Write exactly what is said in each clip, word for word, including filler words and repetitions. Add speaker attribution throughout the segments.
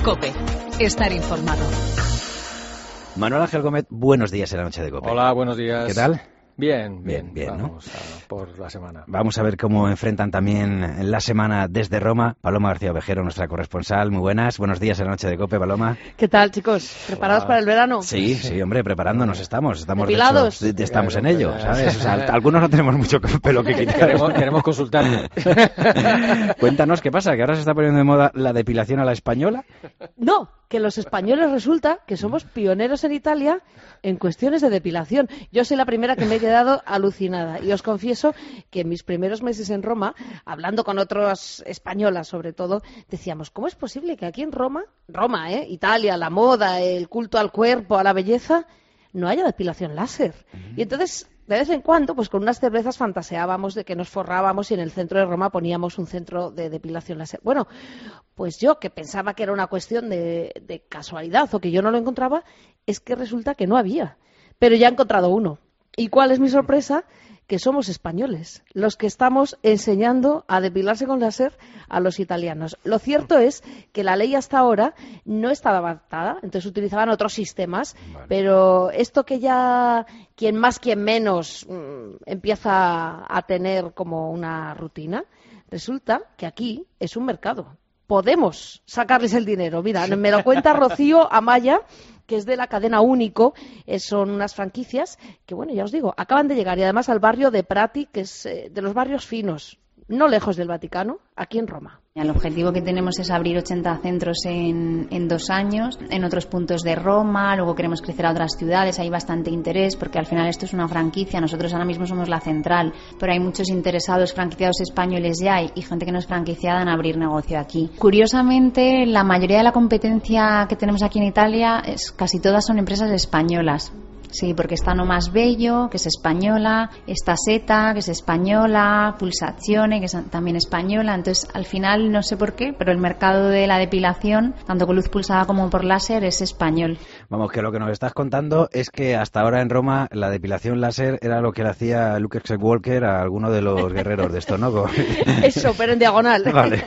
Speaker 1: COPE. Estar informado.
Speaker 2: Manuel Ángel Gómez, buenos días en la noche de COPE.
Speaker 3: Hola, buenos días.
Speaker 2: ¿Qué tal?
Speaker 3: Bien,
Speaker 2: bien,
Speaker 3: bien,
Speaker 2: bien,
Speaker 3: vamos
Speaker 2: ¿no?
Speaker 3: a por la semana.
Speaker 2: Vamos a ver cómo enfrentan también la semana desde Roma. Paloma García Ovejero, nuestra corresponsal. Muy buenas. Buenos días en la noche de COPE, Paloma.
Speaker 4: ¿Qué tal, chicos? ¿Preparados
Speaker 3: Hola.
Speaker 4: para el verano?
Speaker 2: Sí, sí, hombre, preparándonos estamos. Estamos de
Speaker 4: ¿Depilados?
Speaker 2: hecho, de- estamos en
Speaker 3: Claro,
Speaker 2: ello,
Speaker 3: pues,
Speaker 2: ¿sabes? O sea, algunos no tenemos mucho pelo que quitar.
Speaker 3: Queremos, queremos consultar.
Speaker 2: Cuéntanos qué pasa, que ahora se está poniendo de moda la depilación a la española.
Speaker 4: No, que los españoles resulta que somos pioneros en Italia en cuestiones de depilación. Yo soy la primera que me he quedado alucinada y os confieso que en mis primeros meses en Roma, hablando con otras españolas sobre todo, decíamos, ¿cómo es posible que aquí en Roma, Roma, ¿eh? Italia, la moda, el culto al cuerpo, a la belleza, no haya depilación láser? Y entonces, de vez en cuando, pues con unas cervezas fantaseábamos de que nos forrábamos y en el centro de Roma poníamos un centro de depilación láser. Bueno, pues yo, que pensaba que era una cuestión de, de casualidad o que yo no lo encontraba, es que resulta que no había. Pero ya he encontrado uno. ¿Y cuál es mi sorpresa? Que somos españoles los que estamos enseñando a depilarse con láser a los italianos. Lo cierto es que la ley hasta ahora no estaba adaptada, entonces utilizaban otros sistemas,
Speaker 2: Vale.
Speaker 4: pero esto que ya quien más, quien menos mmm, empieza a tener como una rutina, resulta que aquí es un mercado. Podemos sacarles el dinero. Mira, me lo cuenta Rocío Amaya, que es de la cadena Único. Eh, son unas franquicias que, bueno, ya os digo, acaban de llegar y además al barrio de Prati, que es eh, de los barrios finos, no lejos del Vaticano, aquí en Roma.
Speaker 5: El objetivo que tenemos es abrir ochenta centros en, en dos años, en otros puntos de Roma, luego queremos crecer a otras ciudades, hay bastante interés porque al final esto es una franquicia, nosotros ahora mismo somos la central, pero hay muchos interesados, franquiciados españoles ya y, y gente que no es franquiciada en abrir negocio aquí. Curiosamente, la mayoría de la competencia que tenemos aquí en Italia, es, casi todas son empresas españolas. Sí, porque está No Más Bello, que es española, está Seta, que es española, Pulsazione, que es también española. Entonces, al final, no sé por qué, pero el mercado de la depilación, tanto con luz pulsada como por láser, es español.
Speaker 2: Vamos, que lo que nos estás contando es que hasta ahora en Roma la depilación láser era lo que le hacía Luke Skywalker a alguno de los guerreros de esto, ¿no?
Speaker 4: Eso, pero en diagonal.
Speaker 2: Vale.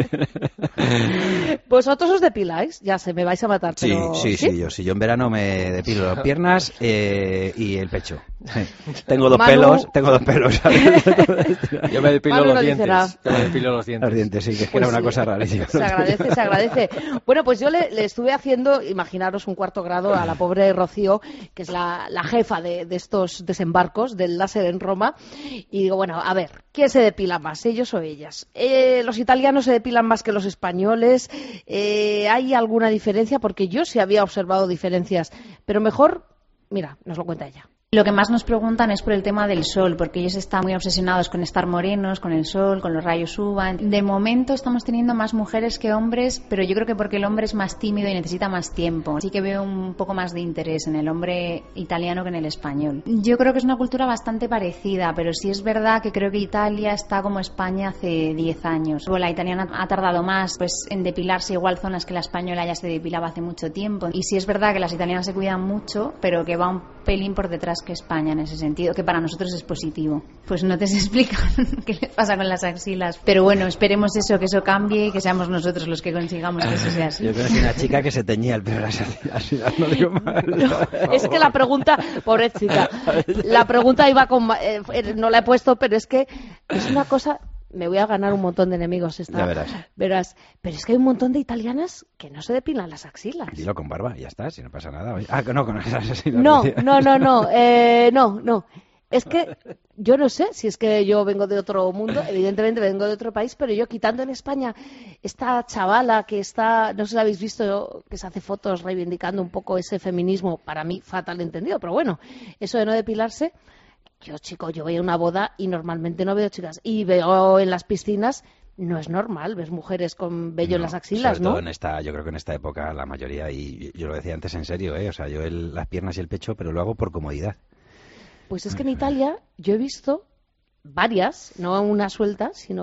Speaker 4: ¿Vosotros os depiláis? Ya sé, me vais a matar,
Speaker 2: Sí,
Speaker 4: pero...
Speaker 2: sí, sí, yo sí. Yo en verano me depilo las piernas eh, y el pecho. Tengo dos
Speaker 4: Manu...
Speaker 2: pelos, tengo dos pelos. ¿Sabes?
Speaker 3: Yo me depilo
Speaker 4: Manu
Speaker 3: los
Speaker 4: no
Speaker 3: dientes.
Speaker 4: dicerá.
Speaker 3: Yo me depilo los dientes.
Speaker 2: Los dientes, sí, que es que
Speaker 4: Pues
Speaker 2: era una
Speaker 4: sí,
Speaker 2: cosa rarísima.
Speaker 4: Se agradece, se agradece. Bueno, pues yo le, le estuve haciendo, imaginaros, un cuarto grado a la pobre Rocío, que es la, la jefa de, de estos desembarcos del láser en Roma. Y digo, bueno, a ver, ¿quién se depila más, ellos o ellas? Eh, ¿Los italianos se depilan más que los españoles? Eh, ¿Hay alguna diferencia? Porque yo sí había observado diferencias, pero mejor, mira, nos lo cuenta ella.
Speaker 5: Lo que más nos preguntan es por el tema del sol, porque ellos están muy obsesionados con estar morenos, con el sol, con los rayos U V A. De momento estamos teniendo más mujeres que hombres, pero yo creo que porque el hombre es más tímido y necesita más tiempo. Así que veo un poco más de interés en el hombre italiano que en el español. Yo creo que es una cultura bastante parecida, pero sí es verdad que creo que Italia está como España hace diez años. Bueno, la italiana ha tardado más pues en depilarse igual zonas que la española ya se depilaba hace mucho tiempo. Y sí es verdad que las italianas se cuidan mucho, pero que va un pelín por detrás que España en ese sentido, que para nosotros es positivo. Pues no te se explica qué le pasa con las axilas, pero bueno, esperemos eso, que eso cambie y que seamos nosotros los que consigamos que eso sea así.
Speaker 2: Yo conocí una chica que se teñía el pelo las axilas, no digo mal.
Speaker 4: No, es que la pregunta, pobrecita, la pregunta iba con, eh, no la he puesto, pero es que es una cosa... Me voy a ganar un montón de enemigos esta.
Speaker 2: Ya verás.
Speaker 4: verás. Pero es que hay un montón de italianas que no se depilan las axilas.
Speaker 2: Dilo con barba, ya está, si no pasa nada. Ah, no, con esas axilas.
Speaker 4: No, no, no, no, eh, no, no. Es que yo no sé si es que yo vengo de otro mundo, evidentemente vengo de otro país, pero yo quitando en España esta chavala que está, no sé si la habéis visto, que se hace fotos reivindicando un poco ese feminismo, para mí fatal entendido, pero bueno, eso de no depilarse... Yo, chico, yo voy a una boda y normalmente no veo chicas. Y veo en las piscinas, no es normal, ves mujeres con vello
Speaker 2: No,
Speaker 4: en las axilas,
Speaker 2: sobre
Speaker 4: ¿no?
Speaker 2: todo en esta, yo creo que en esta época la mayoría, y yo lo decía antes en serio, ¿eh? O sea, yo el, las piernas y el pecho, pero lo hago por comodidad.
Speaker 4: Pues es que en Italia yo he visto varias, no una suelta, sino que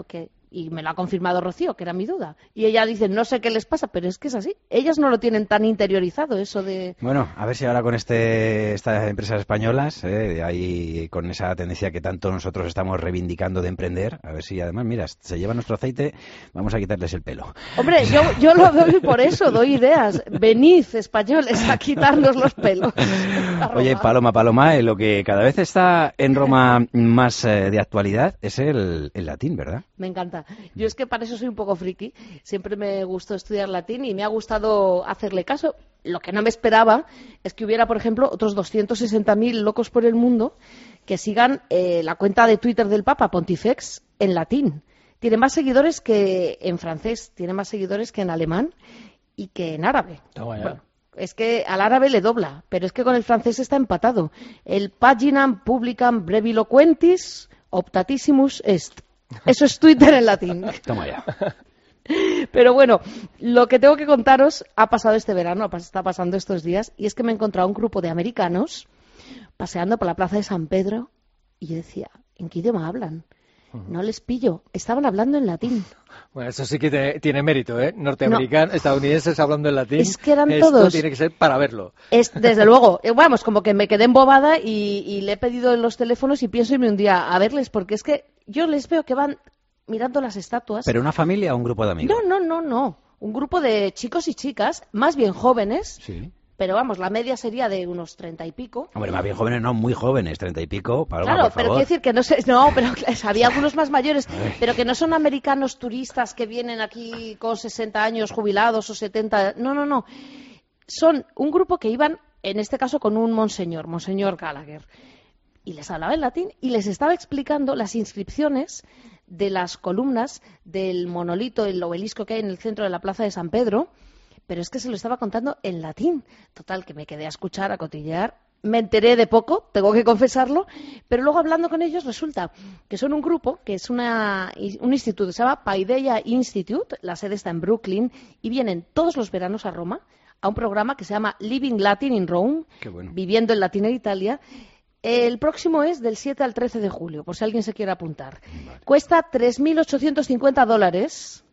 Speaker 4: Y me lo ha confirmado Rocío, que era mi duda. Y ella dice, no sé qué les pasa, pero es que es así. Ellas no lo tienen tan interiorizado, eso de...
Speaker 2: Bueno, a ver si ahora con este estas empresas españolas, eh, ahí con esa tendencia que tanto nosotros estamos reivindicando de emprender, a ver si además, mira, se lleva nuestro aceite, vamos a quitarles el pelo.
Speaker 4: Hombre, yo, yo lo doy por eso, doy ideas. Venid, españoles, a quitarnos los pelos.
Speaker 2: Oye, Paloma, Paloma, eh, lo que cada vez está en Roma más eh, de actualidad es el, el latín, ¿verdad?
Speaker 4: Me encanta. Yo es que para eso soy un poco friki. Siempre me gustó estudiar latín y me ha gustado hacerle caso. Lo que no me esperaba es que hubiera, por ejemplo, otros doscientos sesenta mil locos por el mundo que sigan eh, la cuenta de Twitter del Papa, Pontifex, en latín. Tiene más seguidores que en francés, tiene más seguidores que en alemán y que en árabe.
Speaker 3: Toma ya.
Speaker 4: Bueno, es que al árabe le dobla, pero es que con el francés está empatado. El paginam publicam breviloquentis optatissimus est. Eso es Twitter en latín.
Speaker 2: Toma ya.
Speaker 4: Pero bueno, lo que tengo que contaros ha pasado este verano, está pasando estos días, y es que me he encontrado un grupo de americanos paseando por la plaza de San Pedro y yo decía, ¿en qué idioma hablan? No les pillo, estaban hablando en latín.
Speaker 3: Bueno, eso sí que te- tiene mérito, ¿eh? Norteamericanos, estadounidenses hablando en latín.
Speaker 4: Es que eran
Speaker 3: Esto
Speaker 4: todos.
Speaker 3: tiene que ser para verlo.
Speaker 4: Es, desde luego, eh, vamos, como que me quedé embobada y, y le he pedido en los teléfonos y pienso irme un día a verles, porque es que yo les veo que van mirando las estatuas.
Speaker 2: ¿Pero una familia o un grupo de amigos?
Speaker 4: No, no, no, no. Un grupo de chicos y chicas, más bien jóvenes,
Speaker 2: Sí.
Speaker 4: pero vamos, la media sería de unos treinta y pico.
Speaker 2: Hombre, más bien jóvenes, no, muy jóvenes, treinta y pico, Paloma,
Speaker 4: Claro,
Speaker 2: por
Speaker 4: pero
Speaker 2: favor.
Speaker 4: quiero decir que no sé, no, pero había algunos más mayores, pero que no son americanos turistas que vienen aquí con sesenta años jubilados o setenta, no, no, no. Son un grupo que iban, en este caso, con un monseñor, Monseñor Gallagher, y les hablaba en latín y les estaba explicando las inscripciones de las columnas del monolito, el obelisco que hay en el centro de la plaza de San Pedro, pero es que se lo estaba contando en latín. Total, que me quedé a escuchar, a cotillear. Me enteré de poco, tengo que confesarlo, pero luego hablando con ellos resulta que son un grupo, que es una, un instituto, se llama Paideia Institute, la sede está en Brooklyn, y vienen todos los veranos a Roma a un programa que se llama Living Latin in Rome,
Speaker 2: Qué bueno.
Speaker 4: viviendo en latín en Italia. El próximo es del siete al trece de julio, por si alguien se quiere apuntar. Cuesta tres mil ochocientos cincuenta dólares.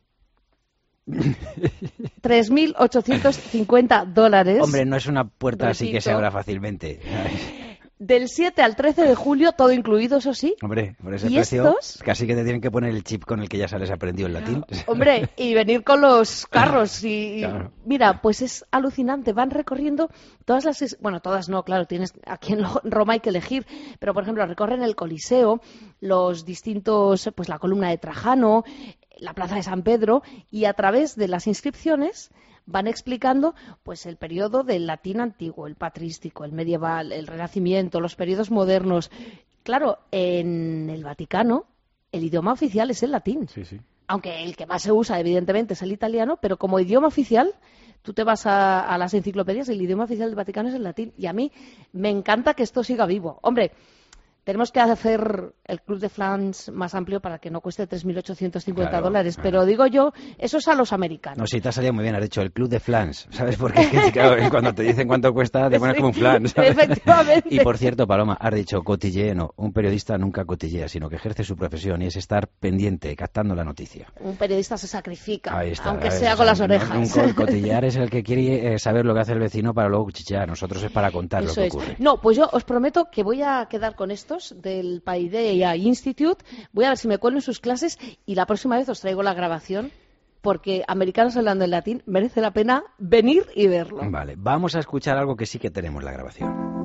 Speaker 4: tres mil ochocientos cincuenta dólares.
Speaker 2: Hombre, no es una puerta así que
Speaker 4: Repito.
Speaker 2: se abra fácilmente.
Speaker 4: Del siete al trece de julio, todo incluido, eso sí.
Speaker 2: Hombre, por ese
Speaker 4: ¿Y
Speaker 2: precio,
Speaker 4: estos?
Speaker 2: casi que te tienen que poner el chip con el que ya sales aprendido el latín.
Speaker 4: Hombre, y venir con los carros y...
Speaker 2: Claro.
Speaker 4: Mira, pues es alucinante. Van recorriendo todas las... es- Bueno, todas no, claro, tienes aquí en Lo- Roma hay que elegir. Pero, por ejemplo, recorren el Coliseo, los distintos... Pues la columna de Trajano, la plaza de San Pedro, y a través de las inscripciones van explicando pues el periodo del latín antiguo, el patrístico, el medieval, el renacimiento, los periodos modernos. Claro, en el Vaticano el idioma oficial es el latín.
Speaker 2: Sí, sí.
Speaker 4: Aunque el que más se usa, evidentemente, es el italiano, pero como idioma oficial, tú te vas a, a las enciclopedias y el idioma oficial del Vaticano es el latín. Y a mí me encanta que esto siga vivo. Hombre, tenemos que hacer el Club de Flans más amplio para que no cueste tres mil ochocientos cincuenta
Speaker 2: Claro,
Speaker 4: dólares.
Speaker 2: claro.
Speaker 4: Pero digo yo, eso es a los americanos.
Speaker 2: No, sí, te ha salido muy bien, has dicho el club de flans, ¿sabes? Porque es que, claro, cuando te dicen cuánto cuesta, te pones
Speaker 4: Sí,
Speaker 2: como un flan, ¿sabes?
Speaker 4: efectivamente.
Speaker 2: Y por cierto, Paloma, has dicho cotilleo, no, un periodista nunca cotillea, sino que ejerce su profesión y es estar pendiente, captando la noticia.
Speaker 4: Un periodista se sacrifica,
Speaker 2: Ahí está.
Speaker 4: aunque
Speaker 2: ¿ves?
Speaker 4: sea
Speaker 2: O
Speaker 4: con
Speaker 2: sea,
Speaker 4: las
Speaker 2: no-
Speaker 4: orejas.
Speaker 2: un co- cotillear es el que quiere eh, saber lo que hace el vecino para luego cuchichear. Nosotros es para contar
Speaker 4: Eso
Speaker 2: lo que
Speaker 4: es.
Speaker 2: ocurre.
Speaker 4: No, pues yo os prometo que voy a quedar con estos del Paideia Institute. Voy a ver si me cuelo en sus clases y la próxima vez os traigo la grabación porque americanos hablando en latín merece la pena venir y verlo.
Speaker 2: Vale, vamos a escuchar algo que sí que tenemos la grabación.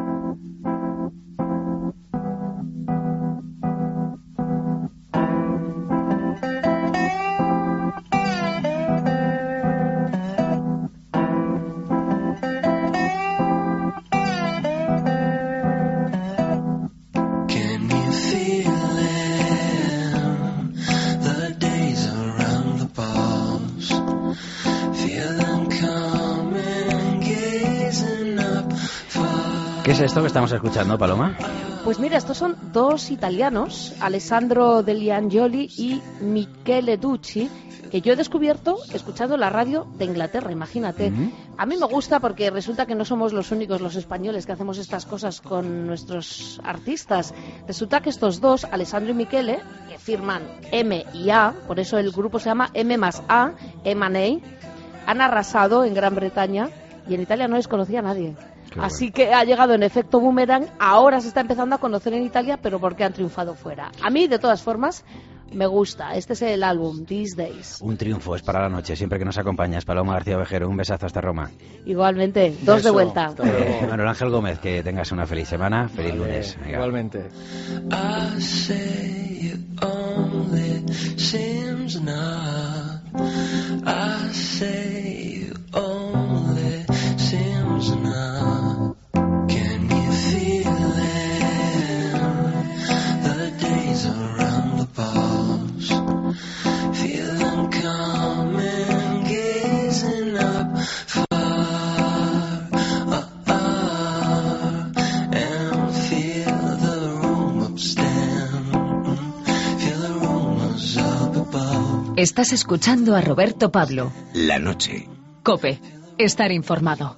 Speaker 6: Can you feel it? The days around the bars. Feel them coming, gazing up far.
Speaker 2: ¿Qué es esto que estamos escuchando, Paloma?
Speaker 4: Pues mira, estos son dos italianos, Alessandro Deliangioli y Michele Ducci. que yo he descubierto escuchando la radio de Inglaterra, imagínate. Uh-huh. A mí me gusta porque resulta que no somos los únicos los españoles que hacemos estas cosas con nuestros artistas. Resulta que estos dos, Alessandro y Michele, que firman M y A, por eso el grupo se llama M más A, M and A, han arrasado en Gran Bretaña y en Italia no les conocía a nadie. Qué Así bueno. que ha llegado en efecto boomerang, ahora se está empezando a conocer en Italia, pero porque han triunfado fuera. A mí, de todas formas, me gusta. Este es el álbum, These Days.
Speaker 2: Un triunfo es para la noche, siempre que nos acompañas. Paloma García Ovejero, un besazo hasta Roma.
Speaker 4: Igualmente, dos Beso. de vuelta.
Speaker 2: Eh, Manuel Ángel Gómez, que tengas una feliz semana, feliz vale, lunes.
Speaker 3: Venga. Igualmente.
Speaker 6: I say it only seems not. I say it only seems not. Can you feel it? The days around the bars. Feel them coming, gazing up far, uh, uh, and feel the room upstand, feel the rumors up above.
Speaker 1: Estás escuchando a Roberto Pablo.
Speaker 7: La noche.
Speaker 1: COPE. Estar informado.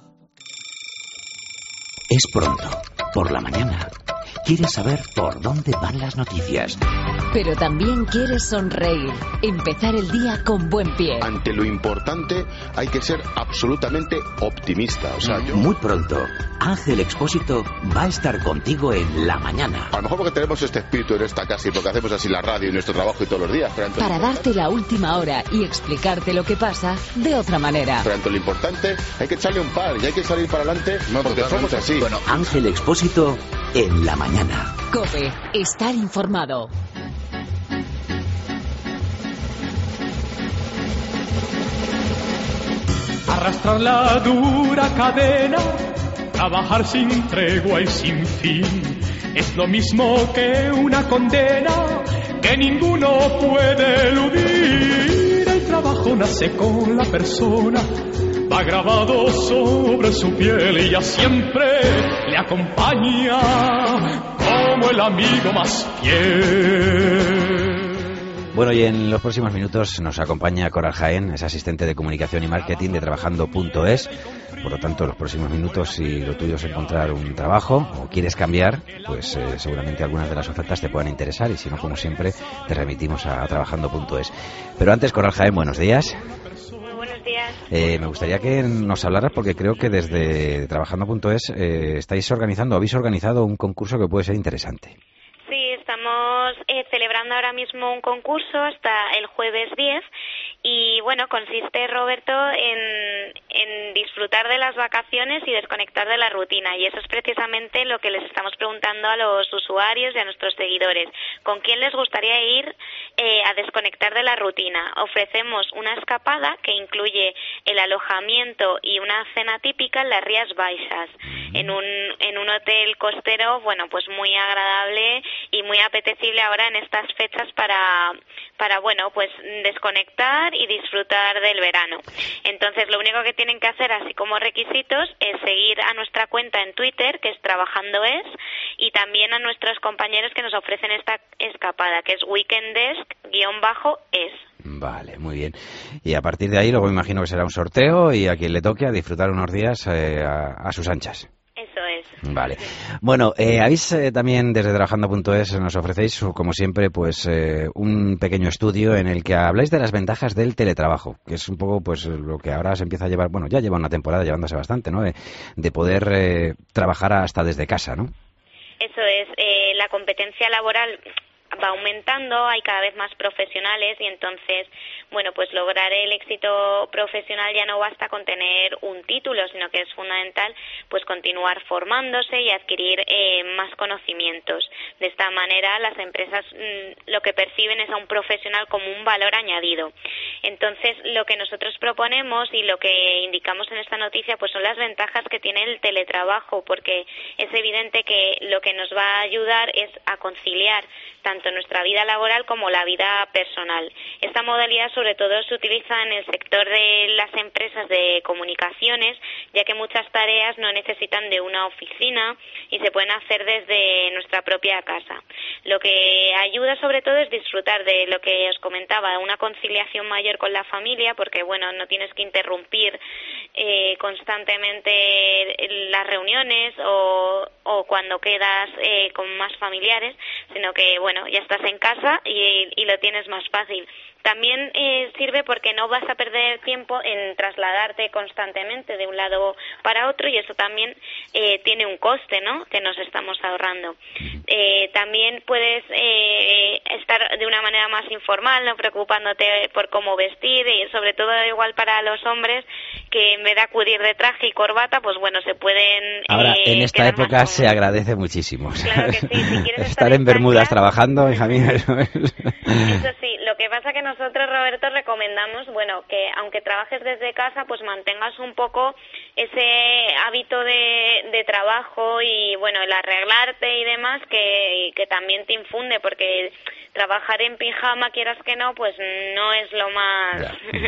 Speaker 7: Es pronto, por la mañana. Quieres saber por dónde van las noticias.
Speaker 1: Pero también quieres sonreír, empezar el día con buen pie.
Speaker 8: Ante lo importante hay que ser absolutamente optimista. O sea, yo...
Speaker 7: Muy pronto, Ángel Expósito va a estar contigo en la mañana.
Speaker 8: A lo mejor porque tenemos este espíritu en esta casa y porque hacemos así la radio y nuestro trabajo y todos los días. Pero
Speaker 1: Para darte la última hora y explicarte lo que pasa de otra manera.
Speaker 8: Pero ante lo importante hay que echarle un par y hay que salir para adelante no, porque somos así.
Speaker 7: Bueno, Ángel Expósito en la mañana.
Speaker 1: COPE. Estar informado.
Speaker 9: Arrastrar la dura cadena, trabajar sin tregua y sin fin, es lo mismo que una condena que ninguno puede eludir. El trabajo nace con la persona, va grabado sobre su piel y ya siempre le acompaña como el amigo más fiel.
Speaker 2: Bueno, y en los próximos minutos nos acompaña Coral Jaén, es asistente de comunicación y marketing de trabajando punto es. Por lo tanto, los próximos minutos, si lo tuyo es encontrar un trabajo o quieres cambiar, pues eh, seguramente algunas de las ofertas te puedan interesar y si no, como siempre, te remitimos a trabajando punto es. Pero antes, Coral Jaén, buenos días. Eh, me gustaría que nos hablaras porque creo que desde trabajando punto es eh, estáis organizando, habéis organizado un concurso que puede ser interesante.
Speaker 10: Sí, estamos eh, celebrando ahora mismo un concurso hasta el jueves diez y bueno, consiste, Roberto, en, en disfrutar de las vacaciones y desconectar de la rutina, y eso es precisamente lo que les estamos preguntando a los usuarios y a nuestros seguidores. ¿Con quién les gustaría ir eh, a desconectar de la rutina? Ofrecemos una escapada que incluye el alojamiento y una cena típica en las Rías Baixas, en un, en un hotel costero, bueno, pues muy agradable y muy apetecible ahora en estas fechas para, para bueno, pues desconectar y disfrutar del verano. Entonces, lo único que tienen que hacer, así como requisitos, es seguir a nuestra cuenta en Twitter, que es Trabajando Es, y también a nuestros compañeros que nos ofrecen esta escapada, que es Weekenddesk-es.
Speaker 2: Vale, muy bien. Y a partir de ahí, luego me imagino que será un sorteo y a quien le toque a disfrutar unos días eh, a, a sus anchas.
Speaker 10: Eso es.
Speaker 2: Vale. Bueno, eh, habéis eh, también desde trabajando punto es nos ofrecéis, como siempre, pues eh, un pequeño estudio en el que habláis de las ventajas del teletrabajo, que es un poco pues lo que ahora se empieza a llevar, bueno, ya lleva una temporada llevándose bastante, ¿no? De, de poder eh, trabajar hasta desde casa, ¿no?
Speaker 10: Eso es. Eh, la competencia laboral va aumentando, hay cada vez más profesionales y entonces, bueno, pues lograr el éxito profesional ya no basta con tener un título, sino que es fundamental pues continuar formándose y adquirir eh, más conocimientos. De esta manera las empresas mmm, lo que perciben es a un profesional como un valor añadido. Entonces, lo que nosotros proponemos y lo que indicamos en esta noticia pues son las ventajas que tiene el teletrabajo, porque es evidente que lo que nos va a ayudar es a conciliar tanto tanto nuestra vida laboral como la vida personal. Esta modalidad sobre todo se utiliza en el sector de las empresas de comunicaciones, ya que muchas tareas no necesitan de una oficina y se pueden hacer desde nuestra propia casa. Lo que ayuda sobre todo es disfrutar de lo que os comentaba, una conciliación mayor con la familia, porque bueno, no tienes que interrumpir eh, constantemente las reuniones o, o cuando quedas eh, con más familiares, sino que bueno, ya estás en casa y, y lo tienes más fácil. También eh, sirve porque no vas a perder tiempo en trasladarte constantemente de un lado para otro, y eso también eh, tiene un coste, ¿no?, que nos estamos ahorrando. Eh, también puedes eh, estar de una manera más informal, no preocupándote por cómo vestir, y sobre todo igual para los hombres, que en vez de acudir de traje y corbata, pues bueno, se pueden...
Speaker 2: Ahora,
Speaker 10: eh,
Speaker 2: en esta época se agradece muchísimo.
Speaker 10: Claro que sí, si quieres estar,
Speaker 2: estar en, en Bermudas trabajando, hija mía, eso es...
Speaker 10: Eso sí, lo que pasa que nosotros, Roberto, recomendamos, bueno, que aunque trabajes desde casa, pues mantengas un poco ese hábito de, de trabajo y, bueno, el arreglarte y demás, que, que también te infunde, porque trabajar en pijama, quieras que no, pues no es lo más,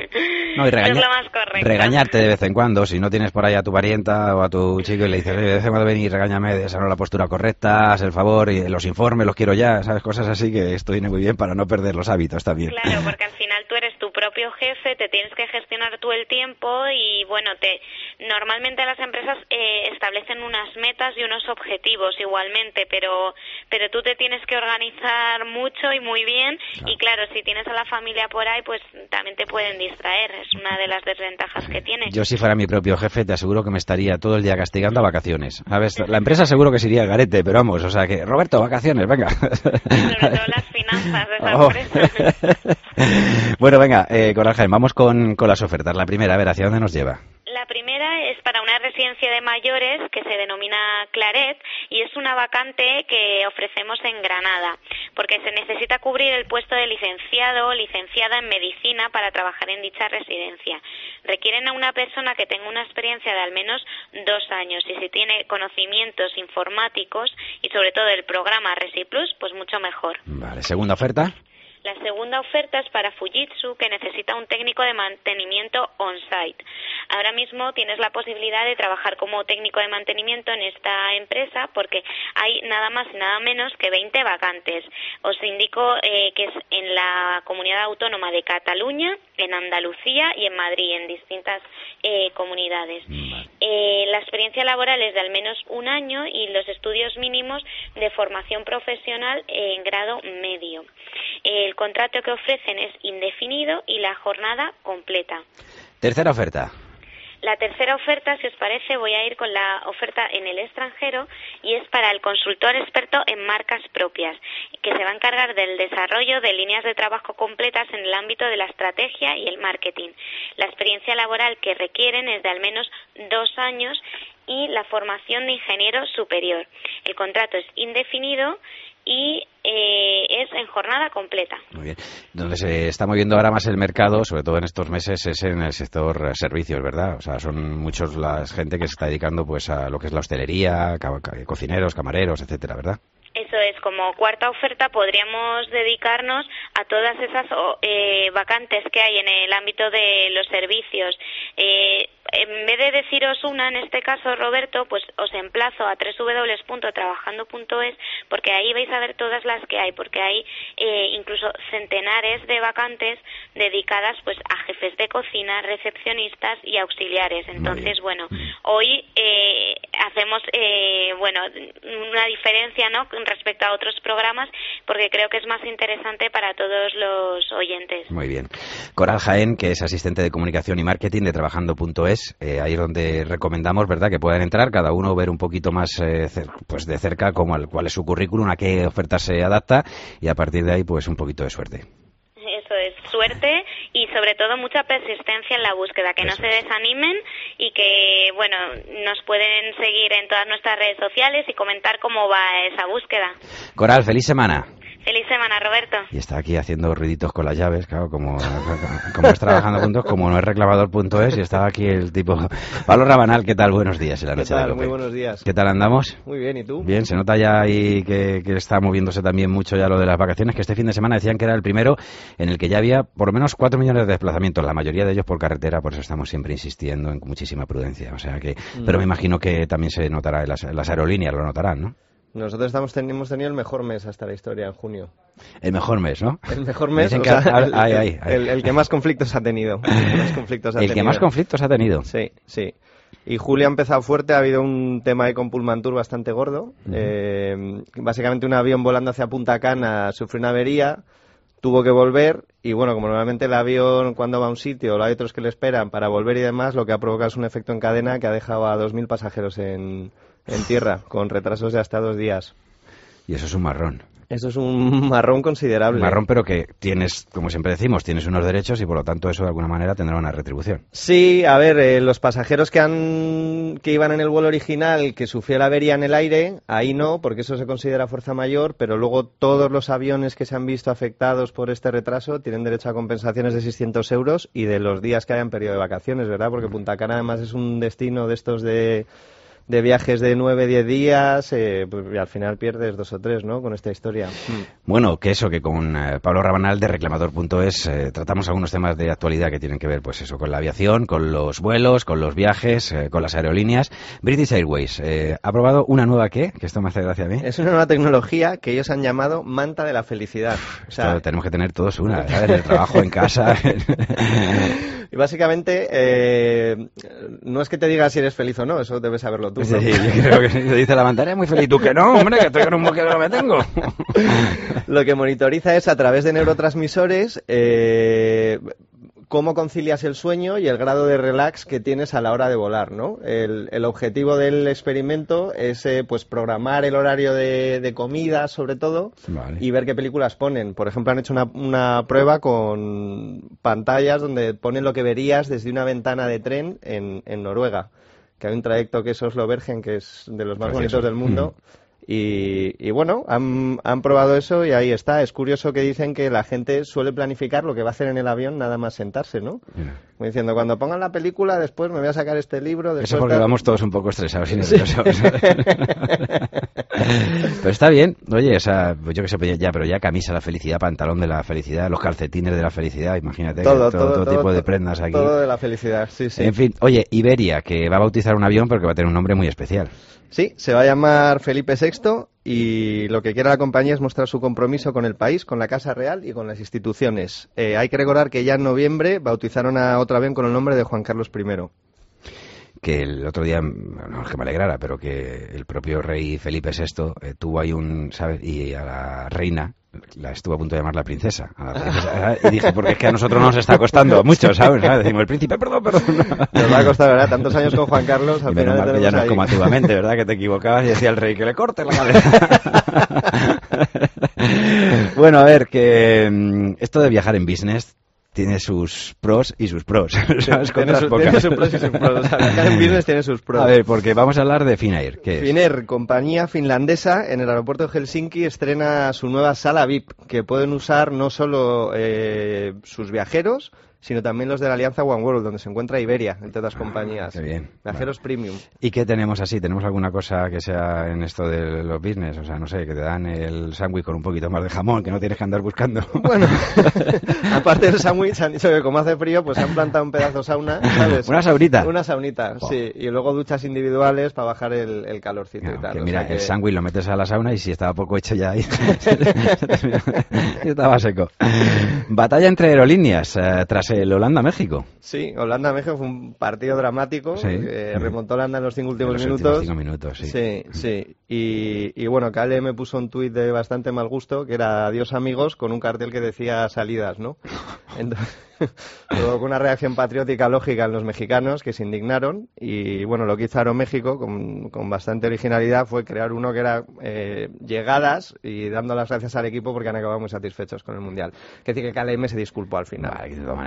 Speaker 2: no, y regaña,
Speaker 10: no es lo más correcto.
Speaker 2: Regañarte de vez en cuando, si no tienes por ahí a tu parienta o a tu chico y le dices, oye, de vez en cuando ven y regáñame, de esa no la postura correcta, haz el favor, y los informes los quiero ya, ¿sabes? Cosas así, que esto viene muy bien para no perder los hábitos también.
Speaker 10: Claro, porque al final tú eres tu propio jefe, te tienes que gestionar tú el tiempo y, bueno, te normalmente las empresas eh, establecen unas metas y unos objetivos igualmente, pero pero tú te tienes que organizar mucho y muy bien, claro. Y claro, si tienes a la familia por ahí, pues también te pueden distraer, es una de las desventajas que tiene.
Speaker 2: Yo, si fuera mi propio jefe, te aseguro que me estaría todo el día castigando a vacaciones, ¿sabes? La empresa seguro que se iría al garete, pero vamos, o sea que, Roberto, vacaciones, venga.
Speaker 10: Sobre todo las finanzas de esa
Speaker 2: oh.
Speaker 10: empresa.
Speaker 2: Bueno, venga, eh, Coral Jaén, vamos con, con las ofertas. La primera, a ver, ¿hacia dónde nos lleva?
Speaker 10: La primera es para una residencia de mayores que se denomina Claret, y es una vacante que ofrecemos en Granada, porque se necesita cubrir el puesto de licenciado o licenciada en medicina para trabajar en dicha residencia. Requieren a una persona que tenga una experiencia de al menos dos años, y si tiene conocimientos informáticos y sobre todo el programa Resi Plus, pues mucho mejor.
Speaker 2: Vale, segunda oferta.
Speaker 10: La segunda oferta es para Fujitsu, que necesita un técnico de mantenimiento on-site. Ahora mismo tienes la posibilidad de trabajar como técnico de mantenimiento en esta empresa, porque hay nada más y nada menos que veinte vacantes. Os indico eh, que es en la Comunidad Autónoma de Cataluña, en Andalucía y en Madrid, en distintas eh, comunidades. Eh, la experiencia laboral es de al menos un año y los estudios mínimos de formación profesional en grado medio. El contrato que ofrecen es indefinido y la jornada completa.
Speaker 2: Tercera oferta.
Speaker 10: La tercera oferta, si os parece, voy a ir con la oferta en el extranjero, y es para el consultor experto en marcas propias, que se va a encargar del desarrollo de líneas de trabajo completas en el ámbito de la estrategia y el marketing. La experiencia laboral que requieren es de al menos dos años y la formación de ingeniero superior. El contrato es indefinido y eh, es en jornada completa.
Speaker 2: Muy bien. Donde se está moviendo ahora más el mercado, sobre todo en estos meses, es en el sector servicios, ¿verdad? O sea, son muchos la gente que se está dedicando pues a lo que es la hostelería, ca- ca- cocineros, camareros, etcétera, ¿verdad?
Speaker 10: Eso es, como cuarta oferta podríamos dedicarnos a todas esas eh, vacantes que hay en el ámbito de los servicios. Eh, en vez de deciros una, en este caso, Roberto, pues os emplazo a doble u doble u doble u punto trabajando punto es, porque ahí vais a ver todas las que hay, porque hay eh, incluso centenares de vacantes dedicadas pues a jefes de cocina, recepcionistas y auxiliares. Entonces, bueno, hoy eh, hacemos eh, bueno una diferencia, ¿no?, respecto a otros programas, porque creo que es más interesante para todos los oyentes.
Speaker 2: Muy bien. Coral Jaén, que es asistente de comunicación y marketing de trabajando punto es, eh, ahí es donde recomendamos, ¿verdad?, que puedan entrar cada uno, ver un poquito más eh, cer- pues de cerca cómo, cuál es su currículum, a qué oferta se adapta, y a partir de ahí pues un poquito de suerte.
Speaker 10: Eso es, suerte y sobre todo mucha persistencia en la búsqueda, que Eso no se desanimen y que, bueno, nos pueden seguir en todas nuestras redes sociales y comentar cómo va esa búsqueda.
Speaker 2: Coral, feliz semana.
Speaker 10: Feliz semana, Roberto.
Speaker 2: Y está aquí haciendo ruiditos con las llaves, claro, como, como es trabajando juntos, como no es reclamador punto es, y estaba aquí el tipo... Pablo Rabanal, ¿qué tal? Buenos días en la noche
Speaker 11: ¿Qué tal?
Speaker 2: de COPE.
Speaker 11: Muy buenos días.
Speaker 2: ¿Qué tal andamos?
Speaker 11: Muy bien, ¿y tú?
Speaker 2: Bien, se nota ya ahí que, que está moviéndose también mucho ya lo de las vacaciones, que este fin de semana decían que era el primero en el que ya había por lo menos cuatro millones de desplazamientos, la mayoría de ellos por carretera, por eso estamos siempre insistiendo en muchísima prudencia, o sea que... Mm. Pero me imagino que también se notará en las, en las aerolíneas, lo notarán, ¿no?
Speaker 11: Nosotros estamos ten- hemos tenido el mejor mes hasta la historia en junio.
Speaker 2: El mejor mes, ¿no?
Speaker 11: El mejor mes, o
Speaker 2: que
Speaker 11: sea,
Speaker 2: ha,
Speaker 11: el,
Speaker 2: ay, ay, ay.
Speaker 11: El, el que más conflictos ha tenido. El, que más conflictos ha
Speaker 2: el
Speaker 11: tenido.
Speaker 2: que más conflictos ha tenido.
Speaker 11: Sí, sí. Y julio ha empezado fuerte, ha habido un tema de con Pullmantur bastante gordo. Uh-huh. Eh, básicamente un avión volando hacia Punta Cana sufrió una avería, tuvo que volver y bueno, como normalmente el avión cuando va a un sitio, hay otros que le esperan para volver y demás, lo que ha provocado es un efecto en cadena que ha dejado a dos mil pasajeros en, en tierra, con retrasos de hasta dos días.
Speaker 2: Y eso es un marrón.
Speaker 11: Eso es un marrón considerable.
Speaker 2: Un marrón, pero que tienes, como siempre decimos, tienes unos derechos y por lo tanto eso de alguna manera tendrá una retribución.
Speaker 11: Sí, a ver, eh, los pasajeros que han que iban en el vuelo original, que sufrió la avería en el aire, ahí no, porque eso se considera fuerza mayor, pero luego todos los aviones que se han visto afectados por este retraso tienen derecho a compensaciones de seiscientos euros y de los días que hayan periodo de vacaciones, ¿verdad? Porque Punta Cana además es un destino de estos de... de viajes de nueve, diez días, eh, pues, y al final pierdes dos o tres, ¿no?, con esta historia.
Speaker 2: Bueno, que eso, que con eh, Pablo Rabanal de reclamador punto es eh, tratamos algunos temas de actualidad que tienen que ver, pues eso, con la aviación, con los vuelos, con los viajes, eh, con las aerolíneas. British Airways eh, ha probado una nueva, ¿qué? Que esto me hace gracia a mí.
Speaker 11: Es una nueva tecnología que ellos han llamado manta de la felicidad. O sea,
Speaker 2: esto tenemos que tener todos una, ¿sabes? En el trabajo, en casa.
Speaker 11: Y básicamente, eh, no es que te diga si eres feliz o no, eso debes saberlo tú, ¿no?
Speaker 2: Sí, yo creo que sí, te dice la manta, muy feliz, tú que no, hombre, que estoy con un boquero no me tengo.
Speaker 11: Lo que monitoriza es a través de neurotransmisores eh, cómo concilias el sueño y el grado de relax que tienes a la hora de volar, ¿no? El, el objetivo del experimento es eh, pues programar el horario de, de comida, sobre todo, vale, y ver qué películas ponen. Por ejemplo, han hecho una, una prueba con pantallas donde ponen lo que verías desde una ventana de tren en, en Noruega, que hay un trayecto que es Oslo-Bergen, que es de los más bonitos del mundo. Mm. Y, y bueno, han, han probado eso y ahí está. Es curioso que dicen que la gente suele planificar lo que va a hacer en el avión nada más sentarse, ¿no? Yeah. Como diciendo, cuando pongan la película, después me voy a sacar este libro. Después
Speaker 2: eso porque
Speaker 11: tal...
Speaker 2: vamos todos un poco estresados y nerviosos. Sí. Pero está bien. Oye, o sea, yo que sé, ya, pero ya camisa la felicidad, pantalón de la felicidad, los calcetines de la felicidad, imagínate.
Speaker 11: Todo,
Speaker 2: todo, todo, todo tipo
Speaker 11: todo,
Speaker 2: de prendas aquí.
Speaker 11: Todo de la felicidad, sí, sí.
Speaker 2: En fin, oye, Iberia, que va a bautizar un avión, pero que va a tener un nombre muy especial.
Speaker 11: Sí, se va a llamar Felipe sexto y lo que quiere la compañía es mostrar su compromiso con el país, con la Casa Real y con las instituciones. Eh, hay que recordar que ya en noviembre bautizaron a otro avión con el nombre de Juan Carlos primero.
Speaker 2: Que el otro día, no es que me alegrara, pero que el propio rey Felipe sexto eh, tuvo ahí un, ¿sabes? Y a la reina la estuvo a punto de llamar la princesa, a la princesa, y dije, porque es que a nosotros nos está costando mucho, ¿sabes? ¿sabes? Decimos, el príncipe, perdón, perdón.
Speaker 11: Nos va a costar, ¿verdad? Tantos años con Juan Carlos, al
Speaker 2: y menos
Speaker 11: final
Speaker 2: mal que ya no
Speaker 11: ahí.
Speaker 2: es como antiguamente, ¿verdad? Que te equivocabas y decía el rey que le corte la cabeza. Bueno, a ver, que um, esto de viajar en business tiene sus pros y sus pros. ¿Sabes?
Speaker 11: Tiene, sus, tiene sus pros y sus pros. O sea, viajar en business tiene sus pros.
Speaker 2: A ver, porque vamos a hablar de Finnair. ¿Qué es?
Speaker 11: Finnair, compañía finlandesa, en el aeropuerto de Helsinki estrena su nueva sala V I P, que pueden usar no solo eh, sus viajeros, sino también los de la alianza One World, donde se encuentra Iberia, entre otras ah, compañías.
Speaker 2: Qué bien.
Speaker 11: Viajeros vale. Premium.
Speaker 2: ¿Y qué tenemos así? ¿Tenemos alguna cosa que sea en esto de los business? O sea, no sé, que te dan el sándwich con un poquito más de jamón, que no tienes que andar buscando.
Speaker 11: Bueno, aparte del sándwich, han dicho que como hace frío, pues se han plantado un pedazo de sauna, ¿sabes?
Speaker 2: ¿Una saunita?
Speaker 11: Una saunita, oh. sí. Y luego duchas individuales para bajar el, el calorcito no, y tal.
Speaker 2: Que
Speaker 11: o
Speaker 2: mira,
Speaker 11: sea que...
Speaker 2: el sándwich lo metes a la sauna y si estaba poco hecho ya ahí, estaba seco. Batalla entre aerolíneas eh, tras el Holanda-México.
Speaker 11: Sí, Holanda-México fue un partido dramático.
Speaker 2: Sí,
Speaker 11: eh,
Speaker 2: sí.
Speaker 11: Remontó Holanda en los cinco últimos
Speaker 2: en los
Speaker 11: minutos.
Speaker 2: Cinco minutos, sí.
Speaker 11: Sí, sí. Y, y bueno, K L M puso un tuit de bastante mal gusto, que era adiós amigos, con un cartel que decía salidas, ¿no? Entonces, provocó una reacción patriótica lógica en los mexicanos, que se indignaron. Y bueno, lo que hizo Aeroméxico, con, con bastante originalidad, fue crear uno que era eh, llegadas y dando las gracias al equipo porque han acabado muy satisfechos con el Mundial. Que decir que K L M se disculpó al final.
Speaker 2: Vale, de todas maneras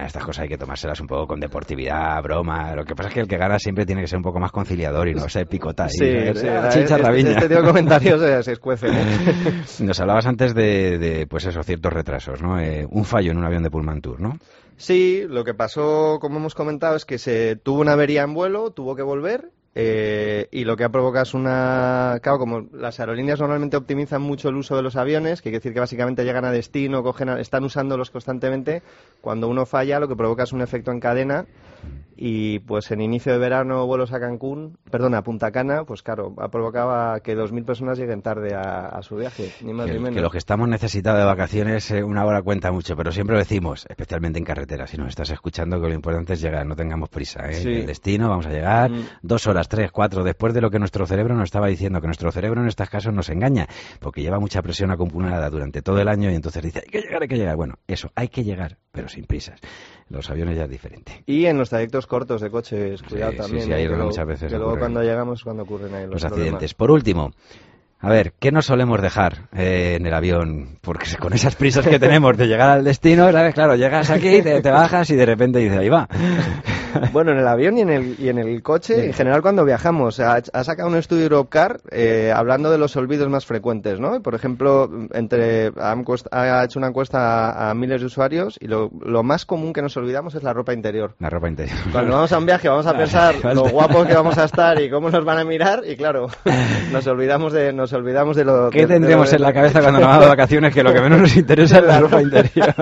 Speaker 2: estas cosas hay que tomárselas un poco con deportividad, broma. Lo que pasa es que el que gana siempre tiene que ser un poco más conciliador y no ser picota.
Speaker 11: Sí,
Speaker 2: y,
Speaker 11: sí,
Speaker 2: eh,
Speaker 11: la-
Speaker 2: chicharrabiña.
Speaker 11: este, este tipo de comentarios se, se escuecen. ¿eh?
Speaker 2: Nos hablabas antes de, de, pues eso, ciertos retrasos, ¿no? Eh, un fallo en un avión de Pullman Tour, ¿no?
Speaker 11: Sí, lo que pasó, como hemos comentado, es que se tuvo una avería en vuelo, tuvo que volver, eh, y lo que ha provocado es una... Claro, como las aerolíneas normalmente optimizan mucho el uso de los aviones, que quiere decir que básicamente llegan a destino, cogen a- están usándolos constantemente, cuando uno falla lo que provoca es un efecto en cadena, y pues en inicio de verano vuelos a Cancún, perdón, a Punta Cana, pues claro, ha provocado a que dos mil personas lleguen tarde a, a su viaje, ni más
Speaker 2: Que,
Speaker 11: ni menos.
Speaker 2: que los que estamos necesitados de vacaciones, eh, una hora cuenta mucho, pero siempre lo decimos, especialmente en carretera, si nos estás escuchando, que lo importante es llegar, no tengamos prisa, ¿eh?
Speaker 11: Sí.
Speaker 2: El destino, vamos a llegar
Speaker 11: Mm.
Speaker 2: dos horas, tres, cuatro, después de lo que nuestro cerebro nos estaba diciendo, que nuestro cerebro en estos casos nos engaña, porque lleva mucha presión acumulada durante todo el año y entonces dice, hay que llegar, hay que llegar. Bueno, eso, hay que llegar, pero sin prisas. Los aviones ya es diferente.
Speaker 11: Y en los trayectos cortos de coches, cuidado
Speaker 2: Sí, sí,
Speaker 11: también,
Speaker 2: sí, ahí
Speaker 11: ¿eh?
Speaker 2: es
Speaker 11: que
Speaker 2: donde
Speaker 11: luego-
Speaker 2: muchas veces
Speaker 11: que luego
Speaker 2: ocurren
Speaker 11: cuando llegamos es cuando ocurren ahí los,
Speaker 2: Los
Speaker 11: problemas.
Speaker 2: accidentes. Por último, a ver, ¿qué nos solemos dejar eh, en el avión? Porque con esas prisas que tenemos de llegar al destino, ¿sabes? Claro, llegas aquí, te, te bajas y de repente dices, ahí va.
Speaker 11: Bueno, en el avión y en el, y en el coche, en general cuando viajamos, ha, ha sacado un estudio Europcar eh, hablando de los olvidos más frecuentes, ¿no? Por ejemplo, entre ha, encuest- ha hecho una encuesta a, a miles de usuarios y lo, lo más común que nos olvidamos es la ropa interior.
Speaker 2: La ropa interior.
Speaker 11: Cuando vamos a un viaje vamos a pensar lo guapos que vamos a estar y cómo nos van a mirar y claro, nos olvidamos de nos olvidamos de lo
Speaker 2: ¿Qué
Speaker 11: de- de
Speaker 2: tendremos
Speaker 11: lo de-
Speaker 2: en la cabeza cuando nos vamos de vacaciones que lo que menos nos interesa es la ropa interior?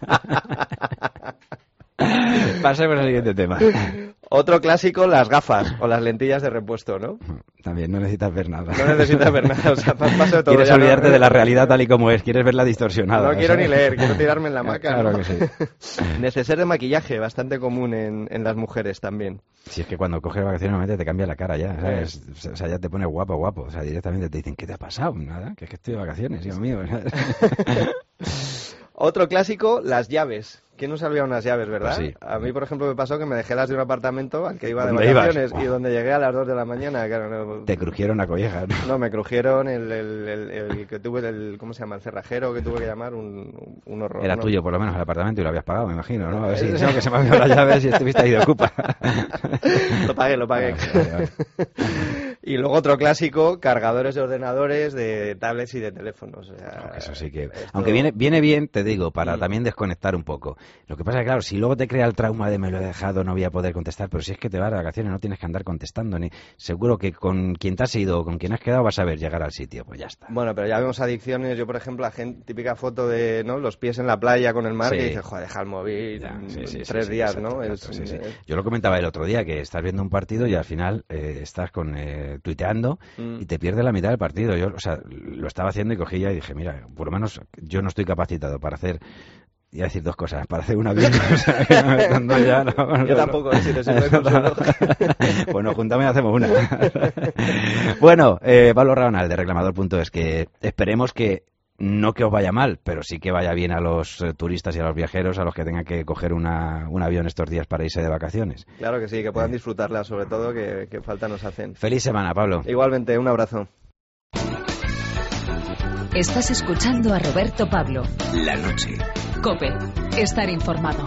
Speaker 2: Pasemos al siguiente tema.
Speaker 11: Otro clásico, las gafas o las lentillas de repuesto, ¿no?
Speaker 2: También no necesitas ver nada.
Speaker 11: No necesitas ver nada, o sea, pa- paso de todo.
Speaker 2: Quieres
Speaker 11: ya no-
Speaker 2: olvidarte de la realidad tal y como es, quieres verla distorsionada.
Speaker 11: No quiero
Speaker 2: ¿sabes?
Speaker 11: ni leer, quiero tirarme en la hamaca.
Speaker 2: Claro
Speaker 11: ¿no?
Speaker 2: que sí.
Speaker 11: Neceser de maquillaje, bastante común en, en las mujeres también.
Speaker 2: Si es que cuando coges vacaciones normalmente te cambia la cara ya, ¿sabes? O sea, ya te pones guapo, guapo. O sea, directamente te dicen, ¿qué te ha pasado? Nada, que es que estoy de vacaciones, Dios mío. ¿sabes?
Speaker 11: Otro clásico, las llaves. ¿Quién no sabía unas llaves, verdad?
Speaker 2: Pues sí.
Speaker 11: A mí, por ejemplo, me pasó que me dejé las de un apartamento al que iba de
Speaker 2: ¿Dónde ibas?
Speaker 11: vacaciones y donde llegué a las dos de la mañana. Claro, no,
Speaker 2: Te crujieron la colleja, ¿no?
Speaker 11: no, me crujieron el, el, el, el que tuve, el, ¿cómo se llama? El cerrajero que tuve que llamar, un, un horror.
Speaker 2: Era
Speaker 11: ¿no?
Speaker 2: tuyo, por lo menos, el apartamento y lo habías pagado, me imagino, ¿no? A ver si no, que se me han olvidado las llaves y estuviste ahí de ocupa.
Speaker 11: Lo pagué, lo pagué.
Speaker 2: Vale, vale, vale.
Speaker 11: Y luego otro clásico, cargadores de ordenadores, de tablets y de teléfonos. O sea,
Speaker 2: Eso sí que...
Speaker 11: esto-
Speaker 2: Aunque viene, viene bien, te digo, para
Speaker 11: Mm.
Speaker 2: también desconectar un poco. Lo que pasa es que, claro, si luego te crea el trauma de me lo he dejado, no voy a poder contestar, pero si es que te vas de vacaciones no tienes que andar contestando, ni seguro que con quien te has ido o con quien has quedado vas a ver llegar al sitio, pues ya está.
Speaker 11: Bueno, pero ya vemos adicciones. Yo, por ejemplo, la gente, típica foto de ¿no? los pies en la playa con el mar,
Speaker 2: Sí.
Speaker 11: que dice, joder, deja el móvil
Speaker 2: Ya,
Speaker 11: mm,
Speaker 2: sí, sí, sí,
Speaker 11: tres
Speaker 2: sí,
Speaker 11: días,
Speaker 2: exacto,
Speaker 11: ¿no?
Speaker 2: exacto,
Speaker 11: Es-
Speaker 2: sí, sí.
Speaker 11: es-
Speaker 2: Yo lo comentaba el otro día, que estás viendo un partido y al final eh, estás con eh, tuiteando
Speaker 11: Mm.
Speaker 2: y te pierdes la mitad del partido. Yo, o sea, lo estaba haciendo y cogía y dije, mira, por lo menos yo no estoy capacitado para hacer... Iba a decir dos cosas, para hacer una bien, o sea, que no me están dando ya, no,
Speaker 11: Yo
Speaker 2: no,
Speaker 11: tampoco,
Speaker 2: no.
Speaker 11: eh, si te sirve de consuelo.
Speaker 2: Bueno, juntamos y hacemos una. Bueno, eh, Pablo Rabanal de reclamador punto es, que esperemos que no que os vaya mal, pero sí que vaya bien a los eh, turistas y a los viajeros, a los que tengan que coger una, un avión estos días para irse de vacaciones.
Speaker 11: Claro que sí, que puedan disfrutarla, sobre todo, que, que falta nos hacen.
Speaker 2: Feliz semana, Pablo.
Speaker 11: Igualmente, un abrazo.
Speaker 1: Estás escuchando a Roberto Pablo.
Speaker 7: La noche.
Speaker 1: COPE. Estar informado.